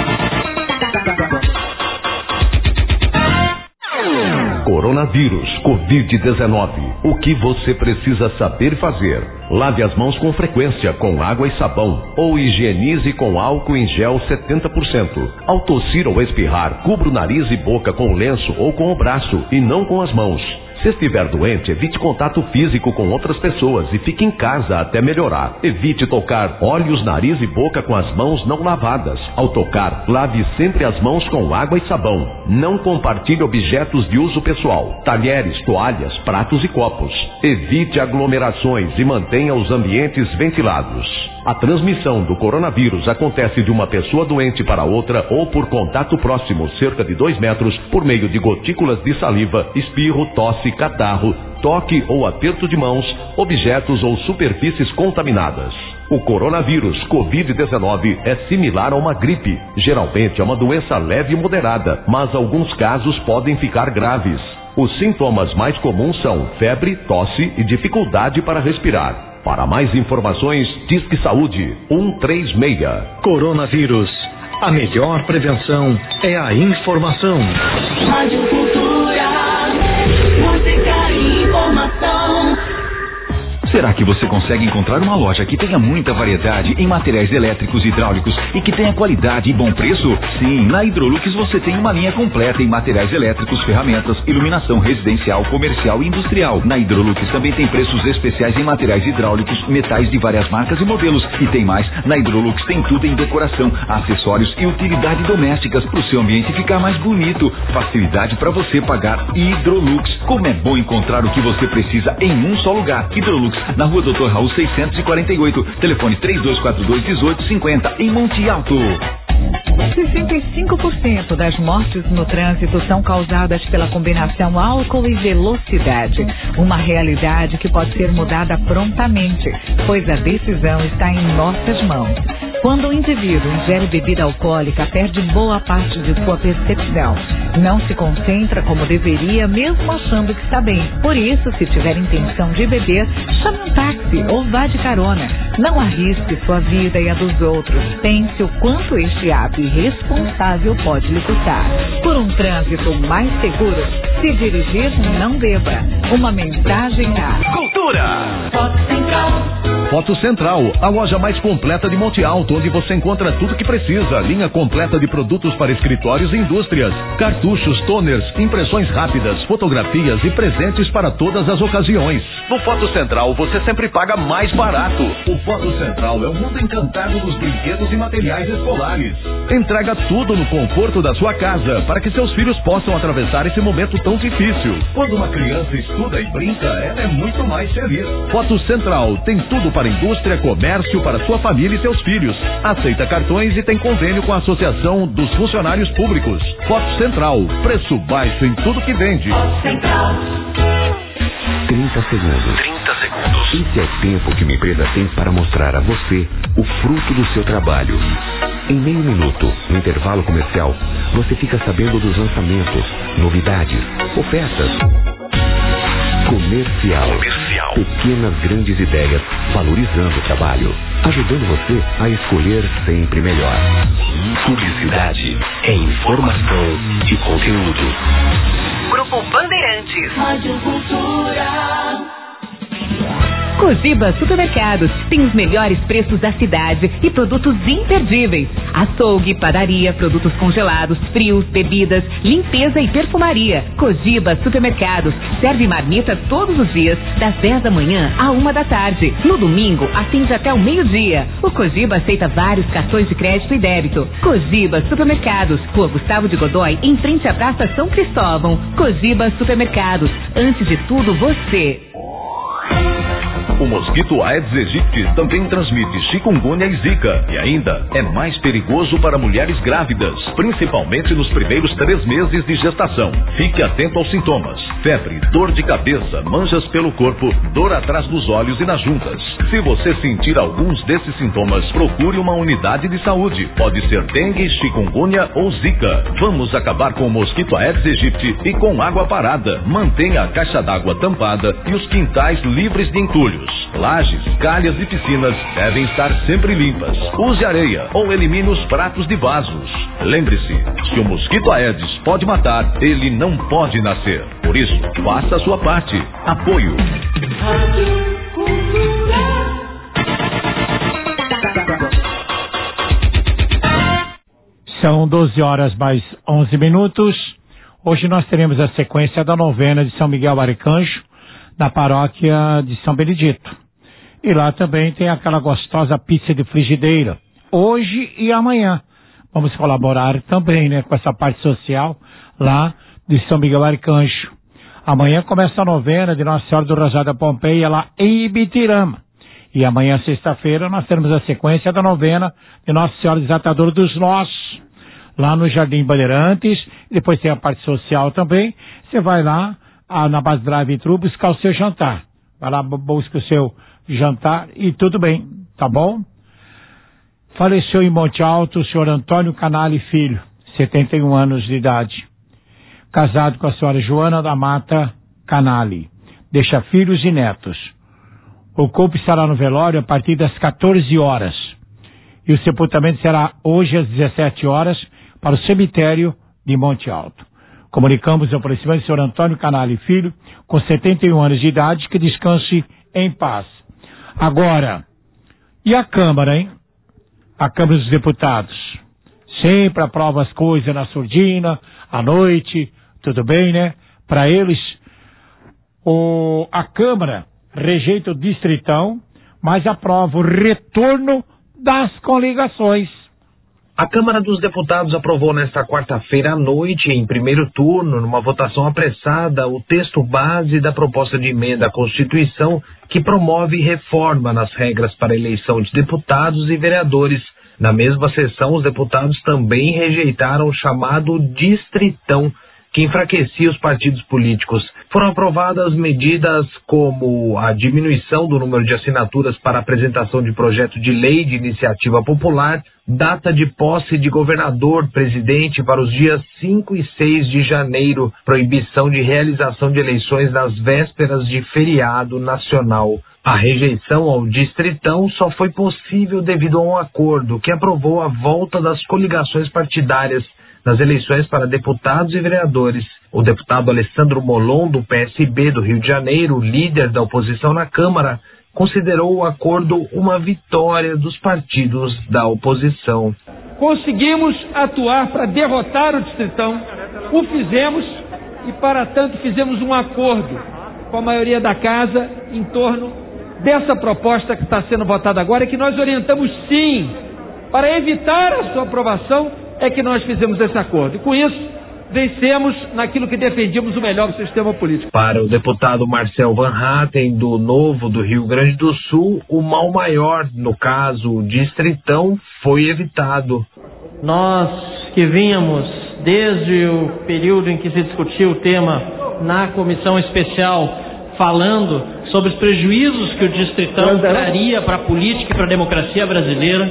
A: Coronavírus, covid dezenove. O que você precisa saber fazer? Lave as mãos com frequência com água e sabão ou higienize com álcool em gel setenta por cento. Ao tossir ou espirrar, cubra o nariz e boca com o lenço ou com o braço e não com as mãos. Se estiver doente, evite contato físico com outras pessoas e fique em casa até melhorar. Evite tocar olhos, nariz e boca com as mãos não lavadas. Ao tocar, lave sempre as mãos com água e sabão. Não compartilhe objetos de uso pessoal, talheres, toalhas, pratos e copos. Evite aglomerações e mantenha os ambientes ventilados. A transmissão do coronavírus acontece de uma pessoa doente para outra ou por contato próximo, cerca de dois metros, por meio de gotículas de saliva, espirro, tosse, catarro, toque ou aperto de mãos, objetos ou superfícies contaminadas. O coronavírus covid dezenove é similar a uma gripe. Geralmente é uma doença leve e moderada, mas alguns casos podem ficar graves. Os sintomas mais comuns são febre, tosse e dificuldade para respirar. Para mais informações, Disque Saúde um três seis.
L: Coronavírus. A melhor prevenção é a informação.
E: Rádio Cultura, música e informação.
O: Será que você consegue encontrar uma loja que tenha muita variedade em materiais elétricos e hidráulicos e que tenha qualidade e bom preço? Sim, na Hidrolux você tem uma linha completa em materiais elétricos, ferramentas, iluminação residencial, comercial e industrial. Na Hidrolux também tem preços especiais em materiais hidráulicos, metais de várias marcas e modelos. E tem mais, na Hidrolux tem tudo em decoração, acessórios e utilidades domésticas para o seu ambiente ficar mais bonito. Facilidade para você pagar. Hidrolux. Como é bom encontrar o que você precisa em um só lugar. Hidrolux, na rua doutor Raul seiscentos e quarenta e oito, telefone três dois quatro dois, um oito cinco zero, em Monte Alto.
P: sessenta e cinco por cento das mortes no trânsito são causadas pela combinação álcool e velocidade. Uma realidade que pode ser mudada prontamente, pois a decisão está em nossas mãos. Quando o indivíduo ingere bebida alcoólica, perde boa parte de sua percepção. Não se concentra como deveria, mesmo achando que está bem. Por isso, se tiver intenção de beber, chame um táxi ou vá de carona. Não arrisque sua vida e a dos outros. Pense o quanto este ato irresponsável pode lhe custar. Por um trânsito mais seguro, se dirigir, não beba. Uma mensagem a
L: Cultura.
E: Foto Central.
A: Foto Central, a loja mais completa de Monte Alto, onde você encontra tudo que precisa. Linha completa de produtos para escritórios e indústrias. Cartuchos, toners, impressões rápidas, fotografias e presentes para todas as ocasiões. No Foto Central, você sempre paga mais barato. O Foto Central é o mundo encantado dos brinquedos e materiais escolares. Entrega tudo no conforto da sua casa, para que seus filhos possam atravessar esse momento tão difícil. Quando uma criança estuda e brinca, ela é muito mais feliz. Foto Central tem tudo para indústria, comércio, para sua família e seus filhos. Aceita cartões e tem convênio com a Associação dos Funcionários Públicos. Foto Central, preço baixo em tudo que vende.
E: Foto Central.
B: trinta segundos.
L: trinta segundos.
B: Esse é o tempo que uma empresa tem para mostrar a você o fruto do seu trabalho.
Q: Em meio minuto, no intervalo comercial, você fica sabendo dos lançamentos, novidades, ofertas. Comercial. Comercial. Pequenas grandes ideias valorizando o trabalho, ajudando você a escolher sempre melhor. Publicidade é informação e conteúdo.
K: Grupo Bandeirantes. Rádio Cultura.
R: Cogiba Supermercados tem os melhores preços da cidade e produtos imperdíveis. Açougue, padaria, produtos congelados, frios, bebidas, limpeza e perfumaria. Cogiba Supermercados serve marmita todos os dias, das dez da manhã à uma da tarde. No domingo, atende até o meio-dia. O Cogiba aceita vários cartões de crédito e débito. Cogiba Supermercados, Rua Gustavo de Godoy, em frente à Praça São Cristóvão. Cogiba Supermercados, antes de tudo você.
A: O mosquito Aedes aegypti também transmite chikungunya e zika e ainda é mais perigoso para mulheres grávidas, principalmente nos primeiros três meses de gestação. Fique atento aos sintomas: febre, dor de cabeça, manchas pelo corpo, dor atrás dos olhos e nas juntas. Se você sentir alguns desses sintomas, procure uma unidade de saúde. Pode ser dengue, chikungunya ou zika. Vamos acabar com o mosquito Aedes aegypti e com água parada. Mantenha a caixa d'água tampada e os quintais livres de entulhos. Lajes, calhas e piscinas devem estar sempre limpas. Use areia ou elimine os pratos de vasos. Lembre-se, se o mosquito Aedes pode matar, ele não pode nascer. Por isso, faça a sua parte. Apoio.
D: São doze horas mais onze minutos. Hoje nós teremos a sequência da novena de São Miguel Arcanjo, na paróquia de São Benedito. E lá também tem aquela gostosa pizza de frigideira, hoje e amanhã. Vamos colaborar também, né, com essa parte social lá de São Miguel Arcanjo. Amanhã começa a novena de Nossa Senhora do Rosário da Pompeia lá em Ibitirama. E amanhã, sexta-feira, nós teremos a sequência da novena de Nossa Senhora Desatadora dos Nós, lá no Jardim Bandeirantes. Depois tem a parte social também. Você vai lá na base drive-thru buscar o seu jantar. Vai lá, busca o seu jantar e tudo bem, tá bom? Faleceu em Monte Alto o senhor Antônio Canali Filho, setenta e um anos de idade. Casado com a senhora Joana da Mata Canali. Deixa filhos e netos. O corpo estará no velório a partir das quatorze horas. E o sepultamento será hoje às dezessete horas para o cemitério de Monte Alto. Comunicamos ao falecimento do senhor Antônio Canali Filho, com setenta e um anos de idade, que descanse em paz. Agora, e a Câmara, hein? A Câmara dos Deputados. Sempre aprova as coisas na surdina, à noite, tudo bem, né? Para eles, o, a Câmara rejeita o distritão, mas aprova o retorno das coligações.
S: A Câmara dos Deputados aprovou nesta quarta-feira à noite, em primeiro turno, numa votação apressada, o texto base da proposta de emenda à Constituição que promove reforma nas regras para eleição de deputados e vereadores. Na mesma sessão, os deputados também rejeitaram o chamado distritão, que enfraquecia os partidos políticos. Foram aprovadas medidas como a diminuição do número de assinaturas para apresentação de projeto de lei de iniciativa popular, data de posse de governador, presidente para os dias cinco e seis de janeiro, proibição de realização de eleições nas vésperas de feriado nacional. A rejeição ao distritão só foi possível devido a um acordo que aprovou a volta das coligações partidárias nas eleições para deputados e vereadores. O deputado Alessandro Molon, do P S B do Rio de Janeiro, líder da oposição na Câmara, considerou o acordo uma vitória dos partidos da oposição.
T: Conseguimos atuar para derrotar o distritão, o fizemos e, para tanto, fizemos um acordo com a maioria da casa em torno dessa proposta que está sendo votada agora, que nós orientamos sim, para evitar a sua aprovação, é que nós fizemos esse acordo. E com isso, vencemos naquilo que defendíamos o melhor do sistema político.
S: Para o deputado Marcel Van Hatten, do Novo do Rio Grande do Sul, o mal maior, no caso o distritão, foi evitado.
U: Nós que vínhamos desde o período em que se discutiu o tema na comissão especial, falando sobre os prejuízos que o distritão traria para a política e para a democracia brasileira,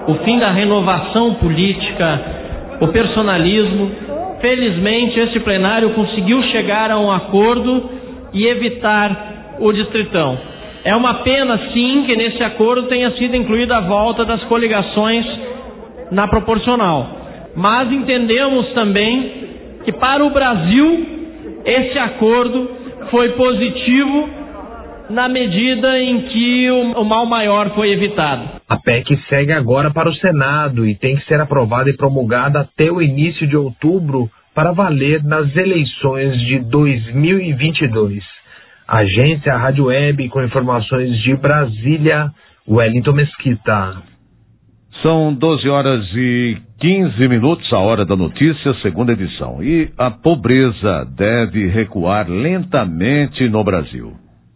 U: o fim da renovação política, o personalismo. Felizmente, este plenário conseguiu chegar a um acordo e evitar o distritão. É uma pena, sim, que nesse acordo tenha sido incluída a volta das coligações na proporcional. Mas entendemos também que para o Brasil esse acordo foi positivo na medida em que o, o mal maior foi evitado.
S: A P E C segue agora para o Senado e tem que ser aprovada e promulgada até o início de outubro para valer nas eleições de dois mil e vinte e dois. Agência Rádio Web com informações de Brasília, Wellington Mesquita.
C: São doze horas e quinze minutos, a hora da notícia, segunda edição. E a pobreza deve recuar lentamente no Brasil.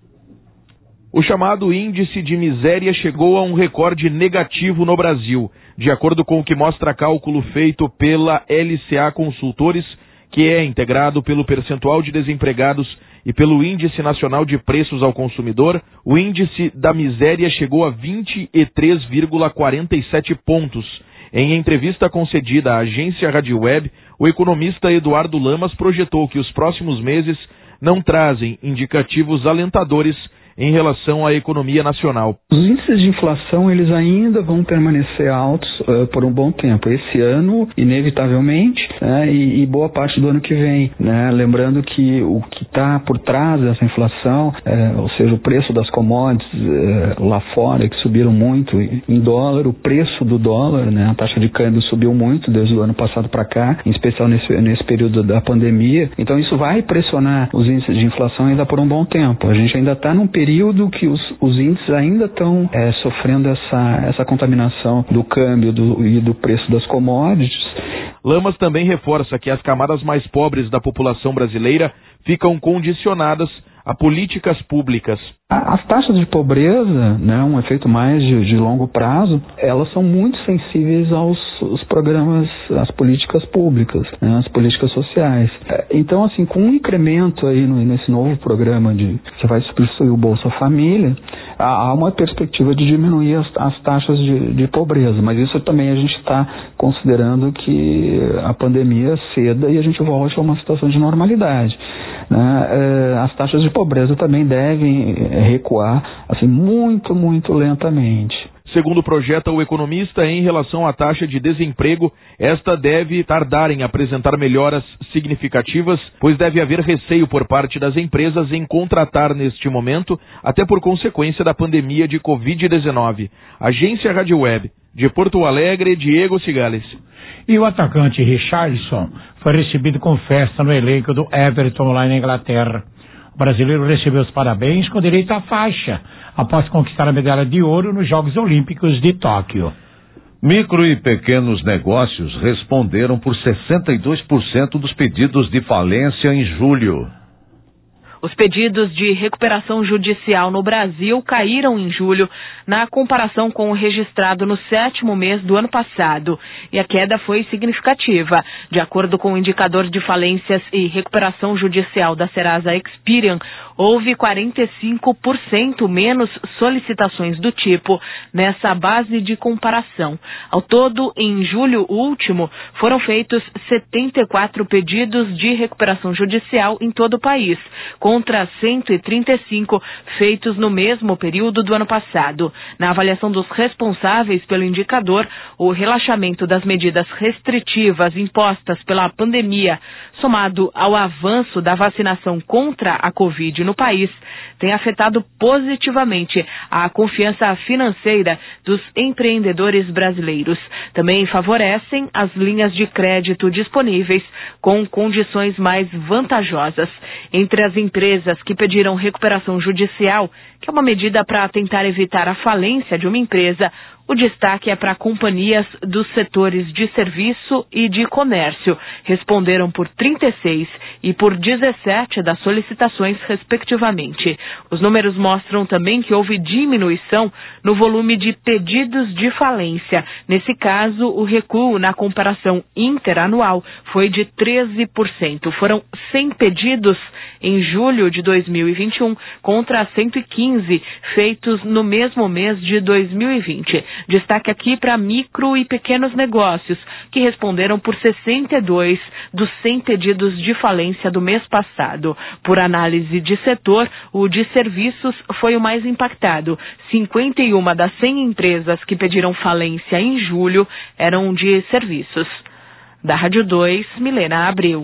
H: O chamado índice de miséria chegou a um recorde negativo no Brasil, de acordo com o que mostra cálculo feito pela L C A Consultores, que é integrado pelo percentual de desempregados e pelo Índice Nacional de Preços ao Consumidor. O índice da miséria chegou a vinte e três vírgula quarenta e sete pontos. Em entrevista concedida à agência Rádio Web, o economista Eduardo Lamas projetou que os próximos meses não trazem indicativos alentadores em relação à economia nacional.
V: Os índices de inflação, eles ainda vão permanecer altos uh, por um bom tempo. Esse ano, inevitavelmente, né, e, e boa parte do ano que vem. Né? Lembrando que o que está por trás dessa inflação, uh, ou seja, o preço das commodities uh, lá fora, que subiram muito em dólar, o preço do dólar, né, a taxa de câmbio subiu muito desde o ano passado para cá, em especial nesse, nesse período da pandemia. Então isso vai pressionar os índices de inflação ainda por um bom tempo. A gente ainda está num período período que os, os índices ainda estão é, sofrendo essa, essa contaminação do câmbio do, e do preço das commodities.
H: Lamas também reforça que as camadas mais pobres da população brasileira ficam condicionadas a políticas públicas.
V: As taxas de pobreza, né, um efeito mais de, de longo prazo, elas são muito sensíveis aos, aos programas, às políticas públicas, né, às políticas sociais. Então, assim, com um incremento aí no, nesse novo programa de você vai substituir o Bolsa Família, há uma perspectiva de diminuir as, as taxas de, de pobreza, mas isso também a gente está considerando que a pandemia ceda e a gente volte a uma situação de normalidade. Né? As taxas de pobreza também devem recuar assim, muito, muito lentamente.
H: Segundo projeta o economista, em relação à taxa de desemprego, esta deve tardar em apresentar melhoras significativas, pois deve haver receio por parte das empresas em contratar neste momento, até por consequência da pandemia de covid dezenove. Agência Rádio Web, de Porto Alegre, Diego Cigales.
D: E o atacante Richarlison foi recebido com festa no elenco do Everton lá na Inglaterra. O brasileiro recebeu os parabéns com direito à faixa, após conquistar a medalha de ouro nos Jogos Olímpicos de Tóquio.
C: Micro e pequenos negócios responderam por sessenta e dois por cento dos pedidos de falência em julho.
W: Os pedidos de recuperação judicial no Brasil caíram em julho, na comparação com o registrado no sétimo mês do ano passado. E a queda foi significativa. De acordo com o indicador de falências e recuperação judicial da Serasa Experian, houve quarenta e cinco por cento menos solicitações do tipo nessa base de comparação. Ao todo, em julho último, foram feitos setenta e quatro pedidos de recuperação judicial em todo o país, contra cento e trinta e cinco feitos no mesmo período do ano passado. Na avaliação dos responsáveis pelo indicador, o relaxamento das medidas restritivas impostas pela pandemia, somado ao avanço da vacinação contra a Covid no país, tem afetado positivamente a confiança financeira dos empreendedores brasileiros. Também favorecem as linhas de crédito disponíveis com condições mais vantajosas. Entre as empresas que pediram recuperação judicial, que é uma medida para tentar evitar a falência de uma empresa, o destaque é para companhias dos setores de serviço e de comércio. Responderam por trinta e seis e por dezessete das solicitações, respectivamente. Os números mostram também que houve diminuição no volume de pedidos de falência. Nesse caso, o recuo na comparação interanual foi de treze por cento. Foram cem pedidos em julho de dois mil e vinte e um contra cento e quinze feitos no mesmo mês de dois mil e vinte. Destaque aqui para micro e pequenos negócios, que responderam por sessenta e dois dos cem pedidos de falência do mês passado. Por análise de setor, o de serviços foi o mais impactado. cinquenta e uma das cem empresas que pediram falência em julho eram de serviços. Da Rádio dois, Milena Abreu.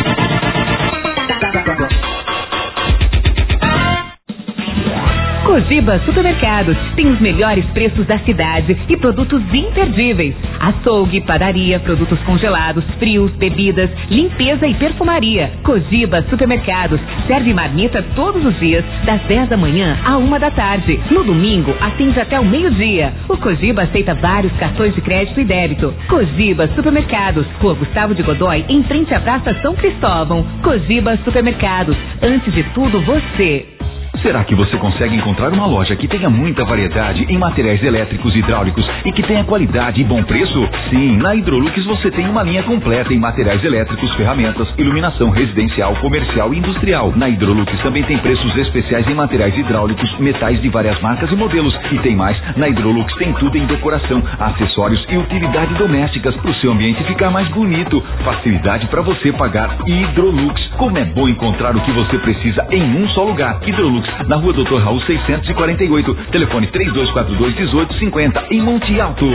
R: Cogiba Supermercados tem os melhores preços da cidade e produtos imperdíveis. Açougue, padaria, produtos congelados, frios, bebidas, limpeza e perfumaria. Cogiba Supermercados serve marmita todos os dias, das dez da manhã à uma da tarde. No domingo, atende até o meio-dia. O Cogiba aceita vários cartões de crédito e débito. Cogiba Supermercados, Rua Gustavo de Godoy, em frente à Praça São Cristóvão. Cogiba Supermercados, antes de tudo você.
O: Será que você consegue encontrar uma loja que tenha muita variedade em materiais elétricos e hidráulicos e que tenha qualidade e bom preço? Sim, na Hidrolux você tem uma linha completa em materiais elétricos, ferramentas, iluminação residencial, comercial e industrial. Na Hidrolux também tem preços especiais em materiais hidráulicos, metais de várias marcas e modelos. E tem mais, na Hidrolux tem tudo em decoração, acessórios e utilidades domésticas para o seu ambiente ficar mais bonito. Facilidade para você pagar. Hidrolux, como é bom encontrar o que você precisa em um só lugar. Hidrolux, na Rua Doutor Raul seiscentos e quarenta e oito, telefone três dois quatro dois, um oito cinco zero, em Monte Alto.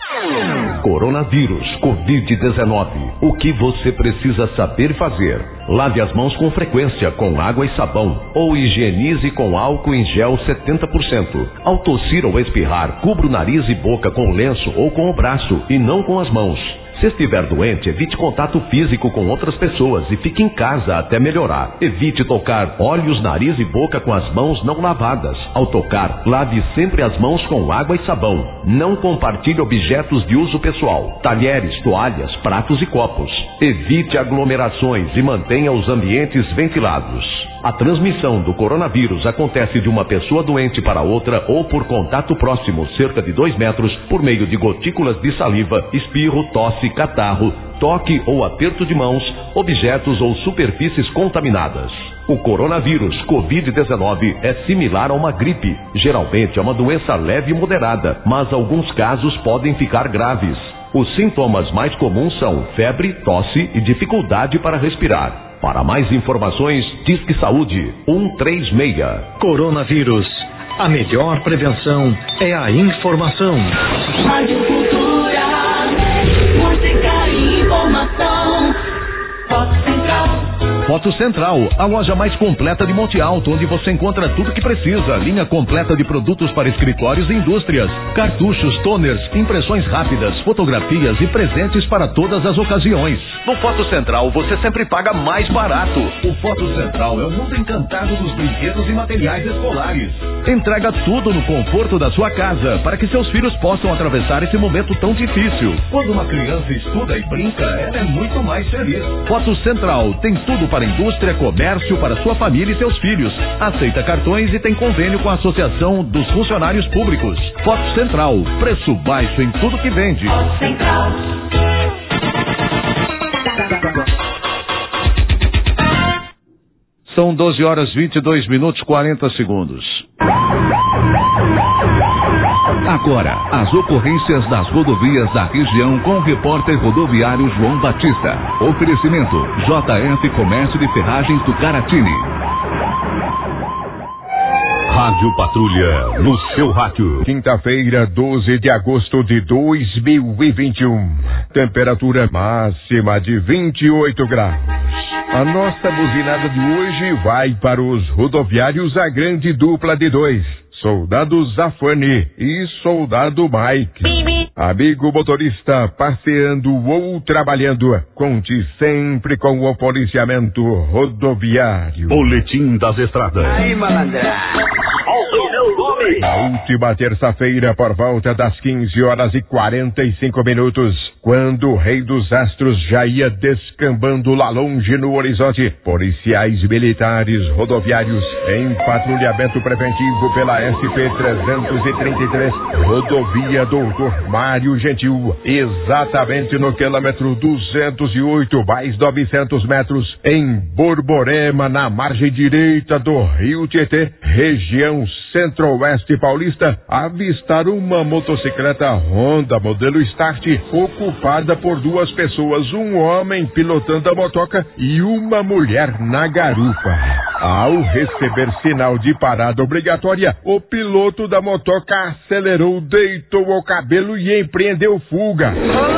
A: Coronavírus, covid dezenove. O que você precisa saber fazer? Lave as mãos com frequência com água e sabão ou higienize com álcool em gel setenta por cento. Ao tossir ou espirrar, cubra o nariz e boca com o lenço ou com o braço e não com as mãos. Se estiver doente, evite contato físico com outras pessoas e fique em casa até melhorar. Evite tocar olhos, nariz e boca com as mãos não lavadas. Ao tocar, lave sempre as mãos com água e sabão. Não compartilhe objetos de uso pessoal, talheres, toalhas, pratos e copos. Evite aglomerações e mantenha os ambientes ventilados. A transmissão do coronavírus acontece de uma pessoa doente para outra ou por contato próximo, cerca de dois metros, por meio de gotículas de saliva, espirro, tosse, catarro, toque ou aperto de mãos, objetos ou superfícies contaminadas. O coronavírus covid dezenove é similar a uma gripe. Geralmente é uma doença leve e moderada, mas alguns casos podem ficar graves. Os sintomas mais comuns são febre, tosse e dificuldade para respirar. Para mais informações, Disque Saúde um três seis.
G: Coronavírus. A melhor prevenção é a informação.
E: Rádio Cultura, música e informação. Foto Central.
A: Foto Central, a loja mais completa de Monte Alto, onde você encontra tudo que precisa. Linha completa de produtos para escritórios e indústrias, cartuchos, toners, impressões rápidas, fotografias e presentes para todas as ocasiões. No Foto Central, você sempre paga mais barato. O Foto Central é o mundo encantado dos brinquedos e materiais escolares. Entrega tudo no conforto da sua casa, para que seus filhos possam atravessar esse momento tão difícil. Quando uma criança estuda e brinca, ela é muito mais feliz. Foto Central tem tudo para indústria, comércio, para sua família e seus filhos. Aceita cartões e tem convênio com a Associação dos Funcionários Públicos. Foto Central, preço baixo em tudo que vende.
E: Foto Central.
C: São doze horas vinte e dois minutos quarenta segundos.
B: Agora, as ocorrências das rodovias da região com o repórter rodoviário João Batista. Oferecimento J F Comércio de Ferragens do Caratini.
I: Rádio Patrulha, no seu rádio. Quinta-feira, doze de agosto de dois mil e vinte e um. Temperatura máxima de vinte e oito graus. A nossa buzinada de hoje vai para os rodoviários a grande dupla de dois. Soldado Zafani e Soldado Mike. Amigo motorista, passeando ou trabalhando, conte sempre com o policiamento rodoviário.
B: Boletim das Estradas.
I: Aí, malandra. Na última terça-feira, por volta das quinze horas e quarenta e cinco minutos, Quando o rei dos astros já ia descambando lá longe no horizonte, policiais militares rodoviários em patrulhamento preventivo pela S P trezentos e trinta e três, rodovia Doutor Mário Gentil, exatamente no quilômetro duzentos e oito, mais novecentos metros, em Borborema, na margem direita do Rio Tietê, região centro-oeste paulista, avistaram uma motocicleta Honda modelo Start, ocupada por duas pessoas, um homem pilotando a motoca e uma mulher na garupa. Ao receber sinal de parada obrigatória, o piloto da motoca acelerou, deitou o cabelo e empreendeu fuga.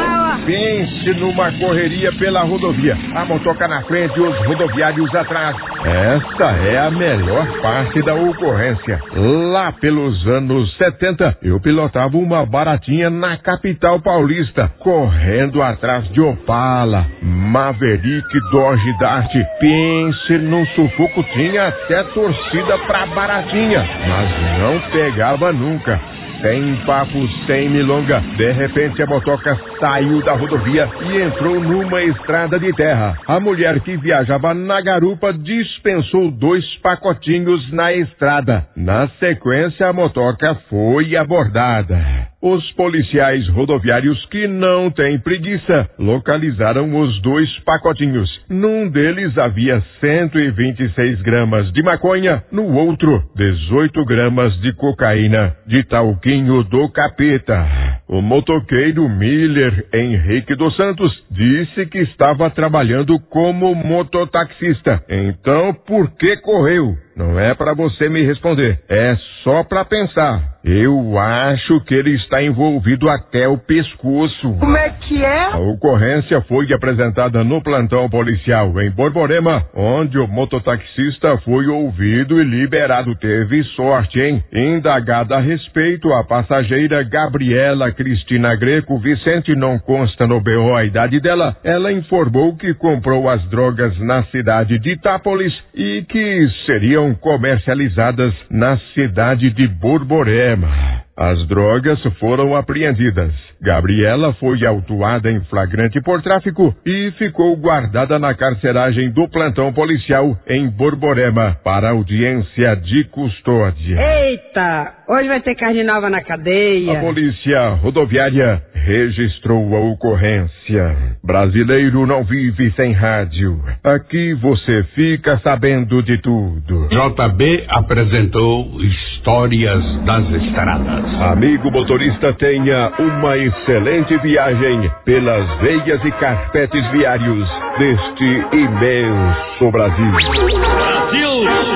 I: Pense numa correria pela rodovia, a motoca na frente e os rodoviários atrás. Esta é a melhor parte da ocorrência. Lá pelos anos setenta, eu pilotava uma baratinha na capital paulista, correndo atrás de Opala, Maverick, Dodge Dart. Pense num sufoco, tinha até torcida pra baratinha, mas não pegava nunca. Sem papo, sem milonga, de repente a motoca saiu da rodovia e entrou numa estrada de terra. A mulher que viajava na garupa dispensou dois pacotinhos na estrada. Na sequência, a motoca foi abordada. Os policiais rodoviários, que não têm preguiça, localizaram os dois pacotinhos. Num deles havia cento e vinte e seis gramas de maconha, no outro, dezoito gramas de cocaína, de talquinho do capeta. O motoqueiro Miller Henrique dos Santos disse que estava trabalhando como mototaxista. Então, por que correu? Não é para você me responder, é só para pensar. Eu acho que ele está envolvido até o pescoço.
F: Como é que é?
I: A ocorrência foi apresentada no plantão policial em Borborema, onde o mototaxista foi ouvido e liberado. Teve sorte, hein? Indagada a respeito, a passageira Gabriela Cristina Greco Vicente, não consta no B O a idade dela, ela informou que comprou as drogas na cidade de Itápolis e que seriam comercializadas na cidade de Borborema. As drogas foram apreendidas. Gabriela foi autuada em flagrante por tráfico e ficou guardada na carceragem do plantão policial em Borborema para audiência de custódia.
F: Eita, hoje vai ter carne nova na cadeia.
I: A polícia rodoviária registrou a ocorrência. Brasileiro não vive sem rádio. Aqui você fica sabendo de tudo.
N: J B apresentou Histórias das Estradas.
I: Amigo motorista, tenha uma excelente viagem pelas veias e carpetes viários deste imenso Brasil.
L: Brasil!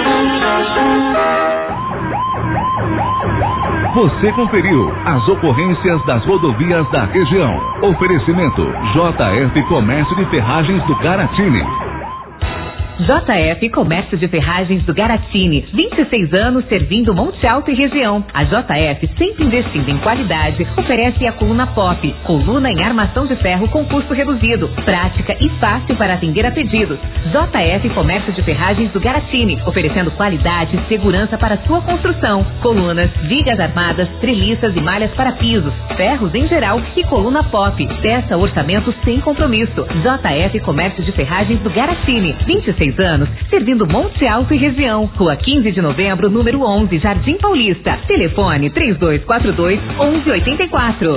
B: Você conferiu as ocorrências das rodovias da região. Oferecimento J F Comércio de Ferragens do Garatini.
R: J F Comércio de Ferragens do Garatini, vinte e seis anos servindo Monte Alto e região. A J F, sempre investindo em qualidade, oferece a coluna Pop, coluna em armação de ferro com custo reduzido, prática e fácil para atender a pedidos. J F Comércio de Ferragens do Garatini, oferecendo qualidade e segurança para sua construção. Colunas, vigas armadas, treliças e malhas para pisos, ferros em geral e coluna Pop. Peça orçamento sem compromisso. J F Comércio de Ferragens do Garatini, vinte e seis anos, servindo Monte Alto e região. Rua quinze de novembro, número onze, Jardim Paulista. Telefone três dois quatro dois, onze oitenta e quatro.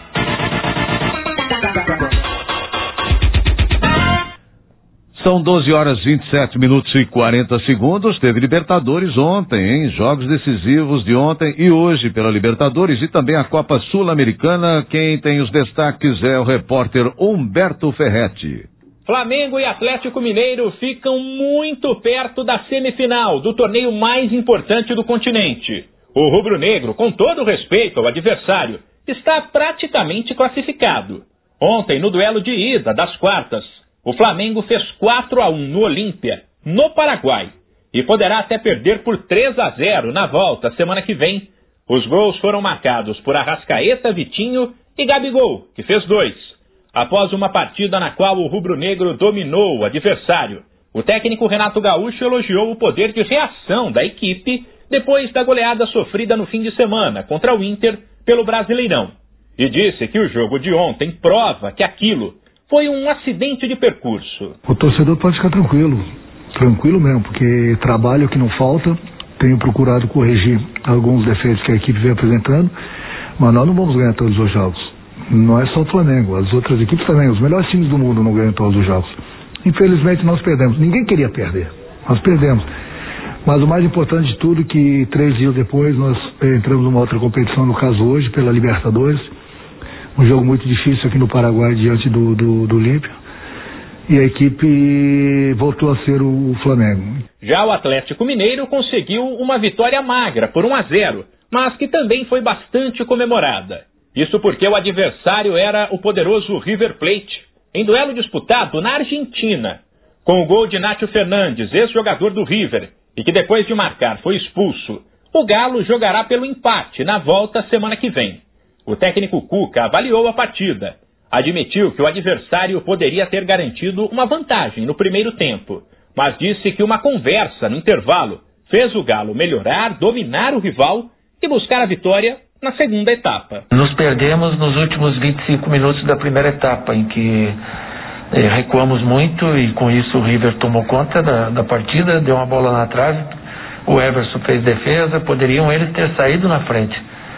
C: São doze horas, vinte e sete minutos e quarenta segundos. Teve Libertadores ontem, hein? Jogos decisivos de ontem e hoje pela Libertadores e também a Copa Sul-Americana. Quem tem os destaques é o repórter Humberto Ferretti.
J: Flamengo e Atlético Mineiro ficam muito perto da semifinal do torneio mais importante do continente. O rubro-negro, com todo respeito ao adversário, está praticamente classificado. Ontem, no duelo de ida das quartas, o Flamengo fez quatro a um no Olímpia, no Paraguai, e poderá até perder por três a zero na volta semana que vem. Os gols foram marcados por Arrascaeta, Vitinho e Gabigol, que fez dois. Após uma partida na qual o rubro-negro dominou o adversário, o técnico Renato Gaúcho elogiou o poder de reação da equipe depois da goleada sofrida no fim de semana contra o Inter pelo Brasileirão. e disse que o jogo de ontem prova que aquilo foi um acidente de percurso.
M: O torcedor pode ficar tranquilo, tranquilo mesmo, porque trabalho que não falta, tenho procurado corrigir alguns defeitos que a equipe vem apresentando, mas nós não vamos ganhar todos os jogos. Não é só o Flamengo, as outras equipes também, os melhores times do mundo não ganham todos os jogos. Infelizmente nós perdemos, ninguém queria perder, nós perdemos. Mas o mais importante de tudo é que três dias depois nós entramos numa outra competição, no caso hoje, pela Libertadores. Um jogo muito difícil aqui no Paraguai diante do, do, do Olímpia. E a equipe voltou a ser o Flamengo.
J: Já o Atlético Mineiro conseguiu uma vitória magra por um a zero, mas que também foi bastante comemorada. Isso porque o adversário era o poderoso River Plate, em duelo disputado na Argentina. Com o gol de Nátio Fernandes, ex-jogador do River, e que depois de marcar foi expulso, o Galo jogará pelo empate na volta semana que vem. O técnico Cuca avaliou a partida. Admitiu que o adversário poderia ter garantido uma vantagem no primeiro tempo, mas disse que uma conversa no intervalo fez o Galo melhorar, dominar o rival e buscar a vitória na segunda etapa.
P: Nos perdemos nos últimos vinte e cinco minutos da primeira etapa, em que eh, recuamos muito e com isso o River tomou conta da, da partida, deu uma bola na trave, o Everson fez defesa, poderiam eles ter saído na frente.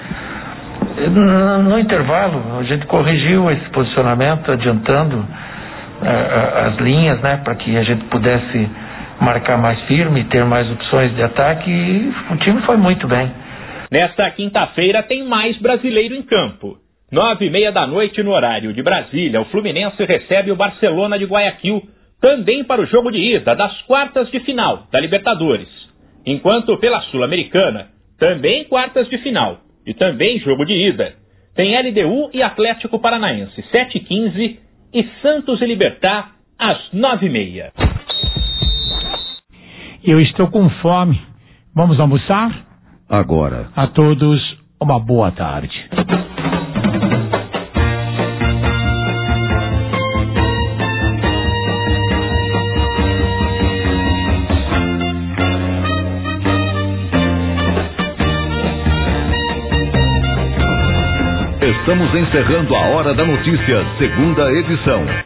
P: No, no intervalo, a gente corrigiu esse posicionamento, adiantando eh, as linhas, né, para que a gente pudesse marcar mais firme, ter mais opções de ataque, e o time foi muito bem.
J: Nesta quinta-feira tem mais brasileiro em campo. Nove e meia da noite no horário de Brasília, o Fluminense recebe o Barcelona de Guayaquil, também para o jogo de ida das quartas de final da Libertadores. Enquanto pela Sul-Americana, também quartas de final e também jogo de ida, tem L D U e Atlético Paranaense, sete e quinze, e Santos e Libertad, às nove e meia.
D: Eu estou com fome. Vamos almoçar?
C: Agora.
D: A todos, uma boa tarde.
B: Estamos encerrando a Hora da Notícia, segunda edição.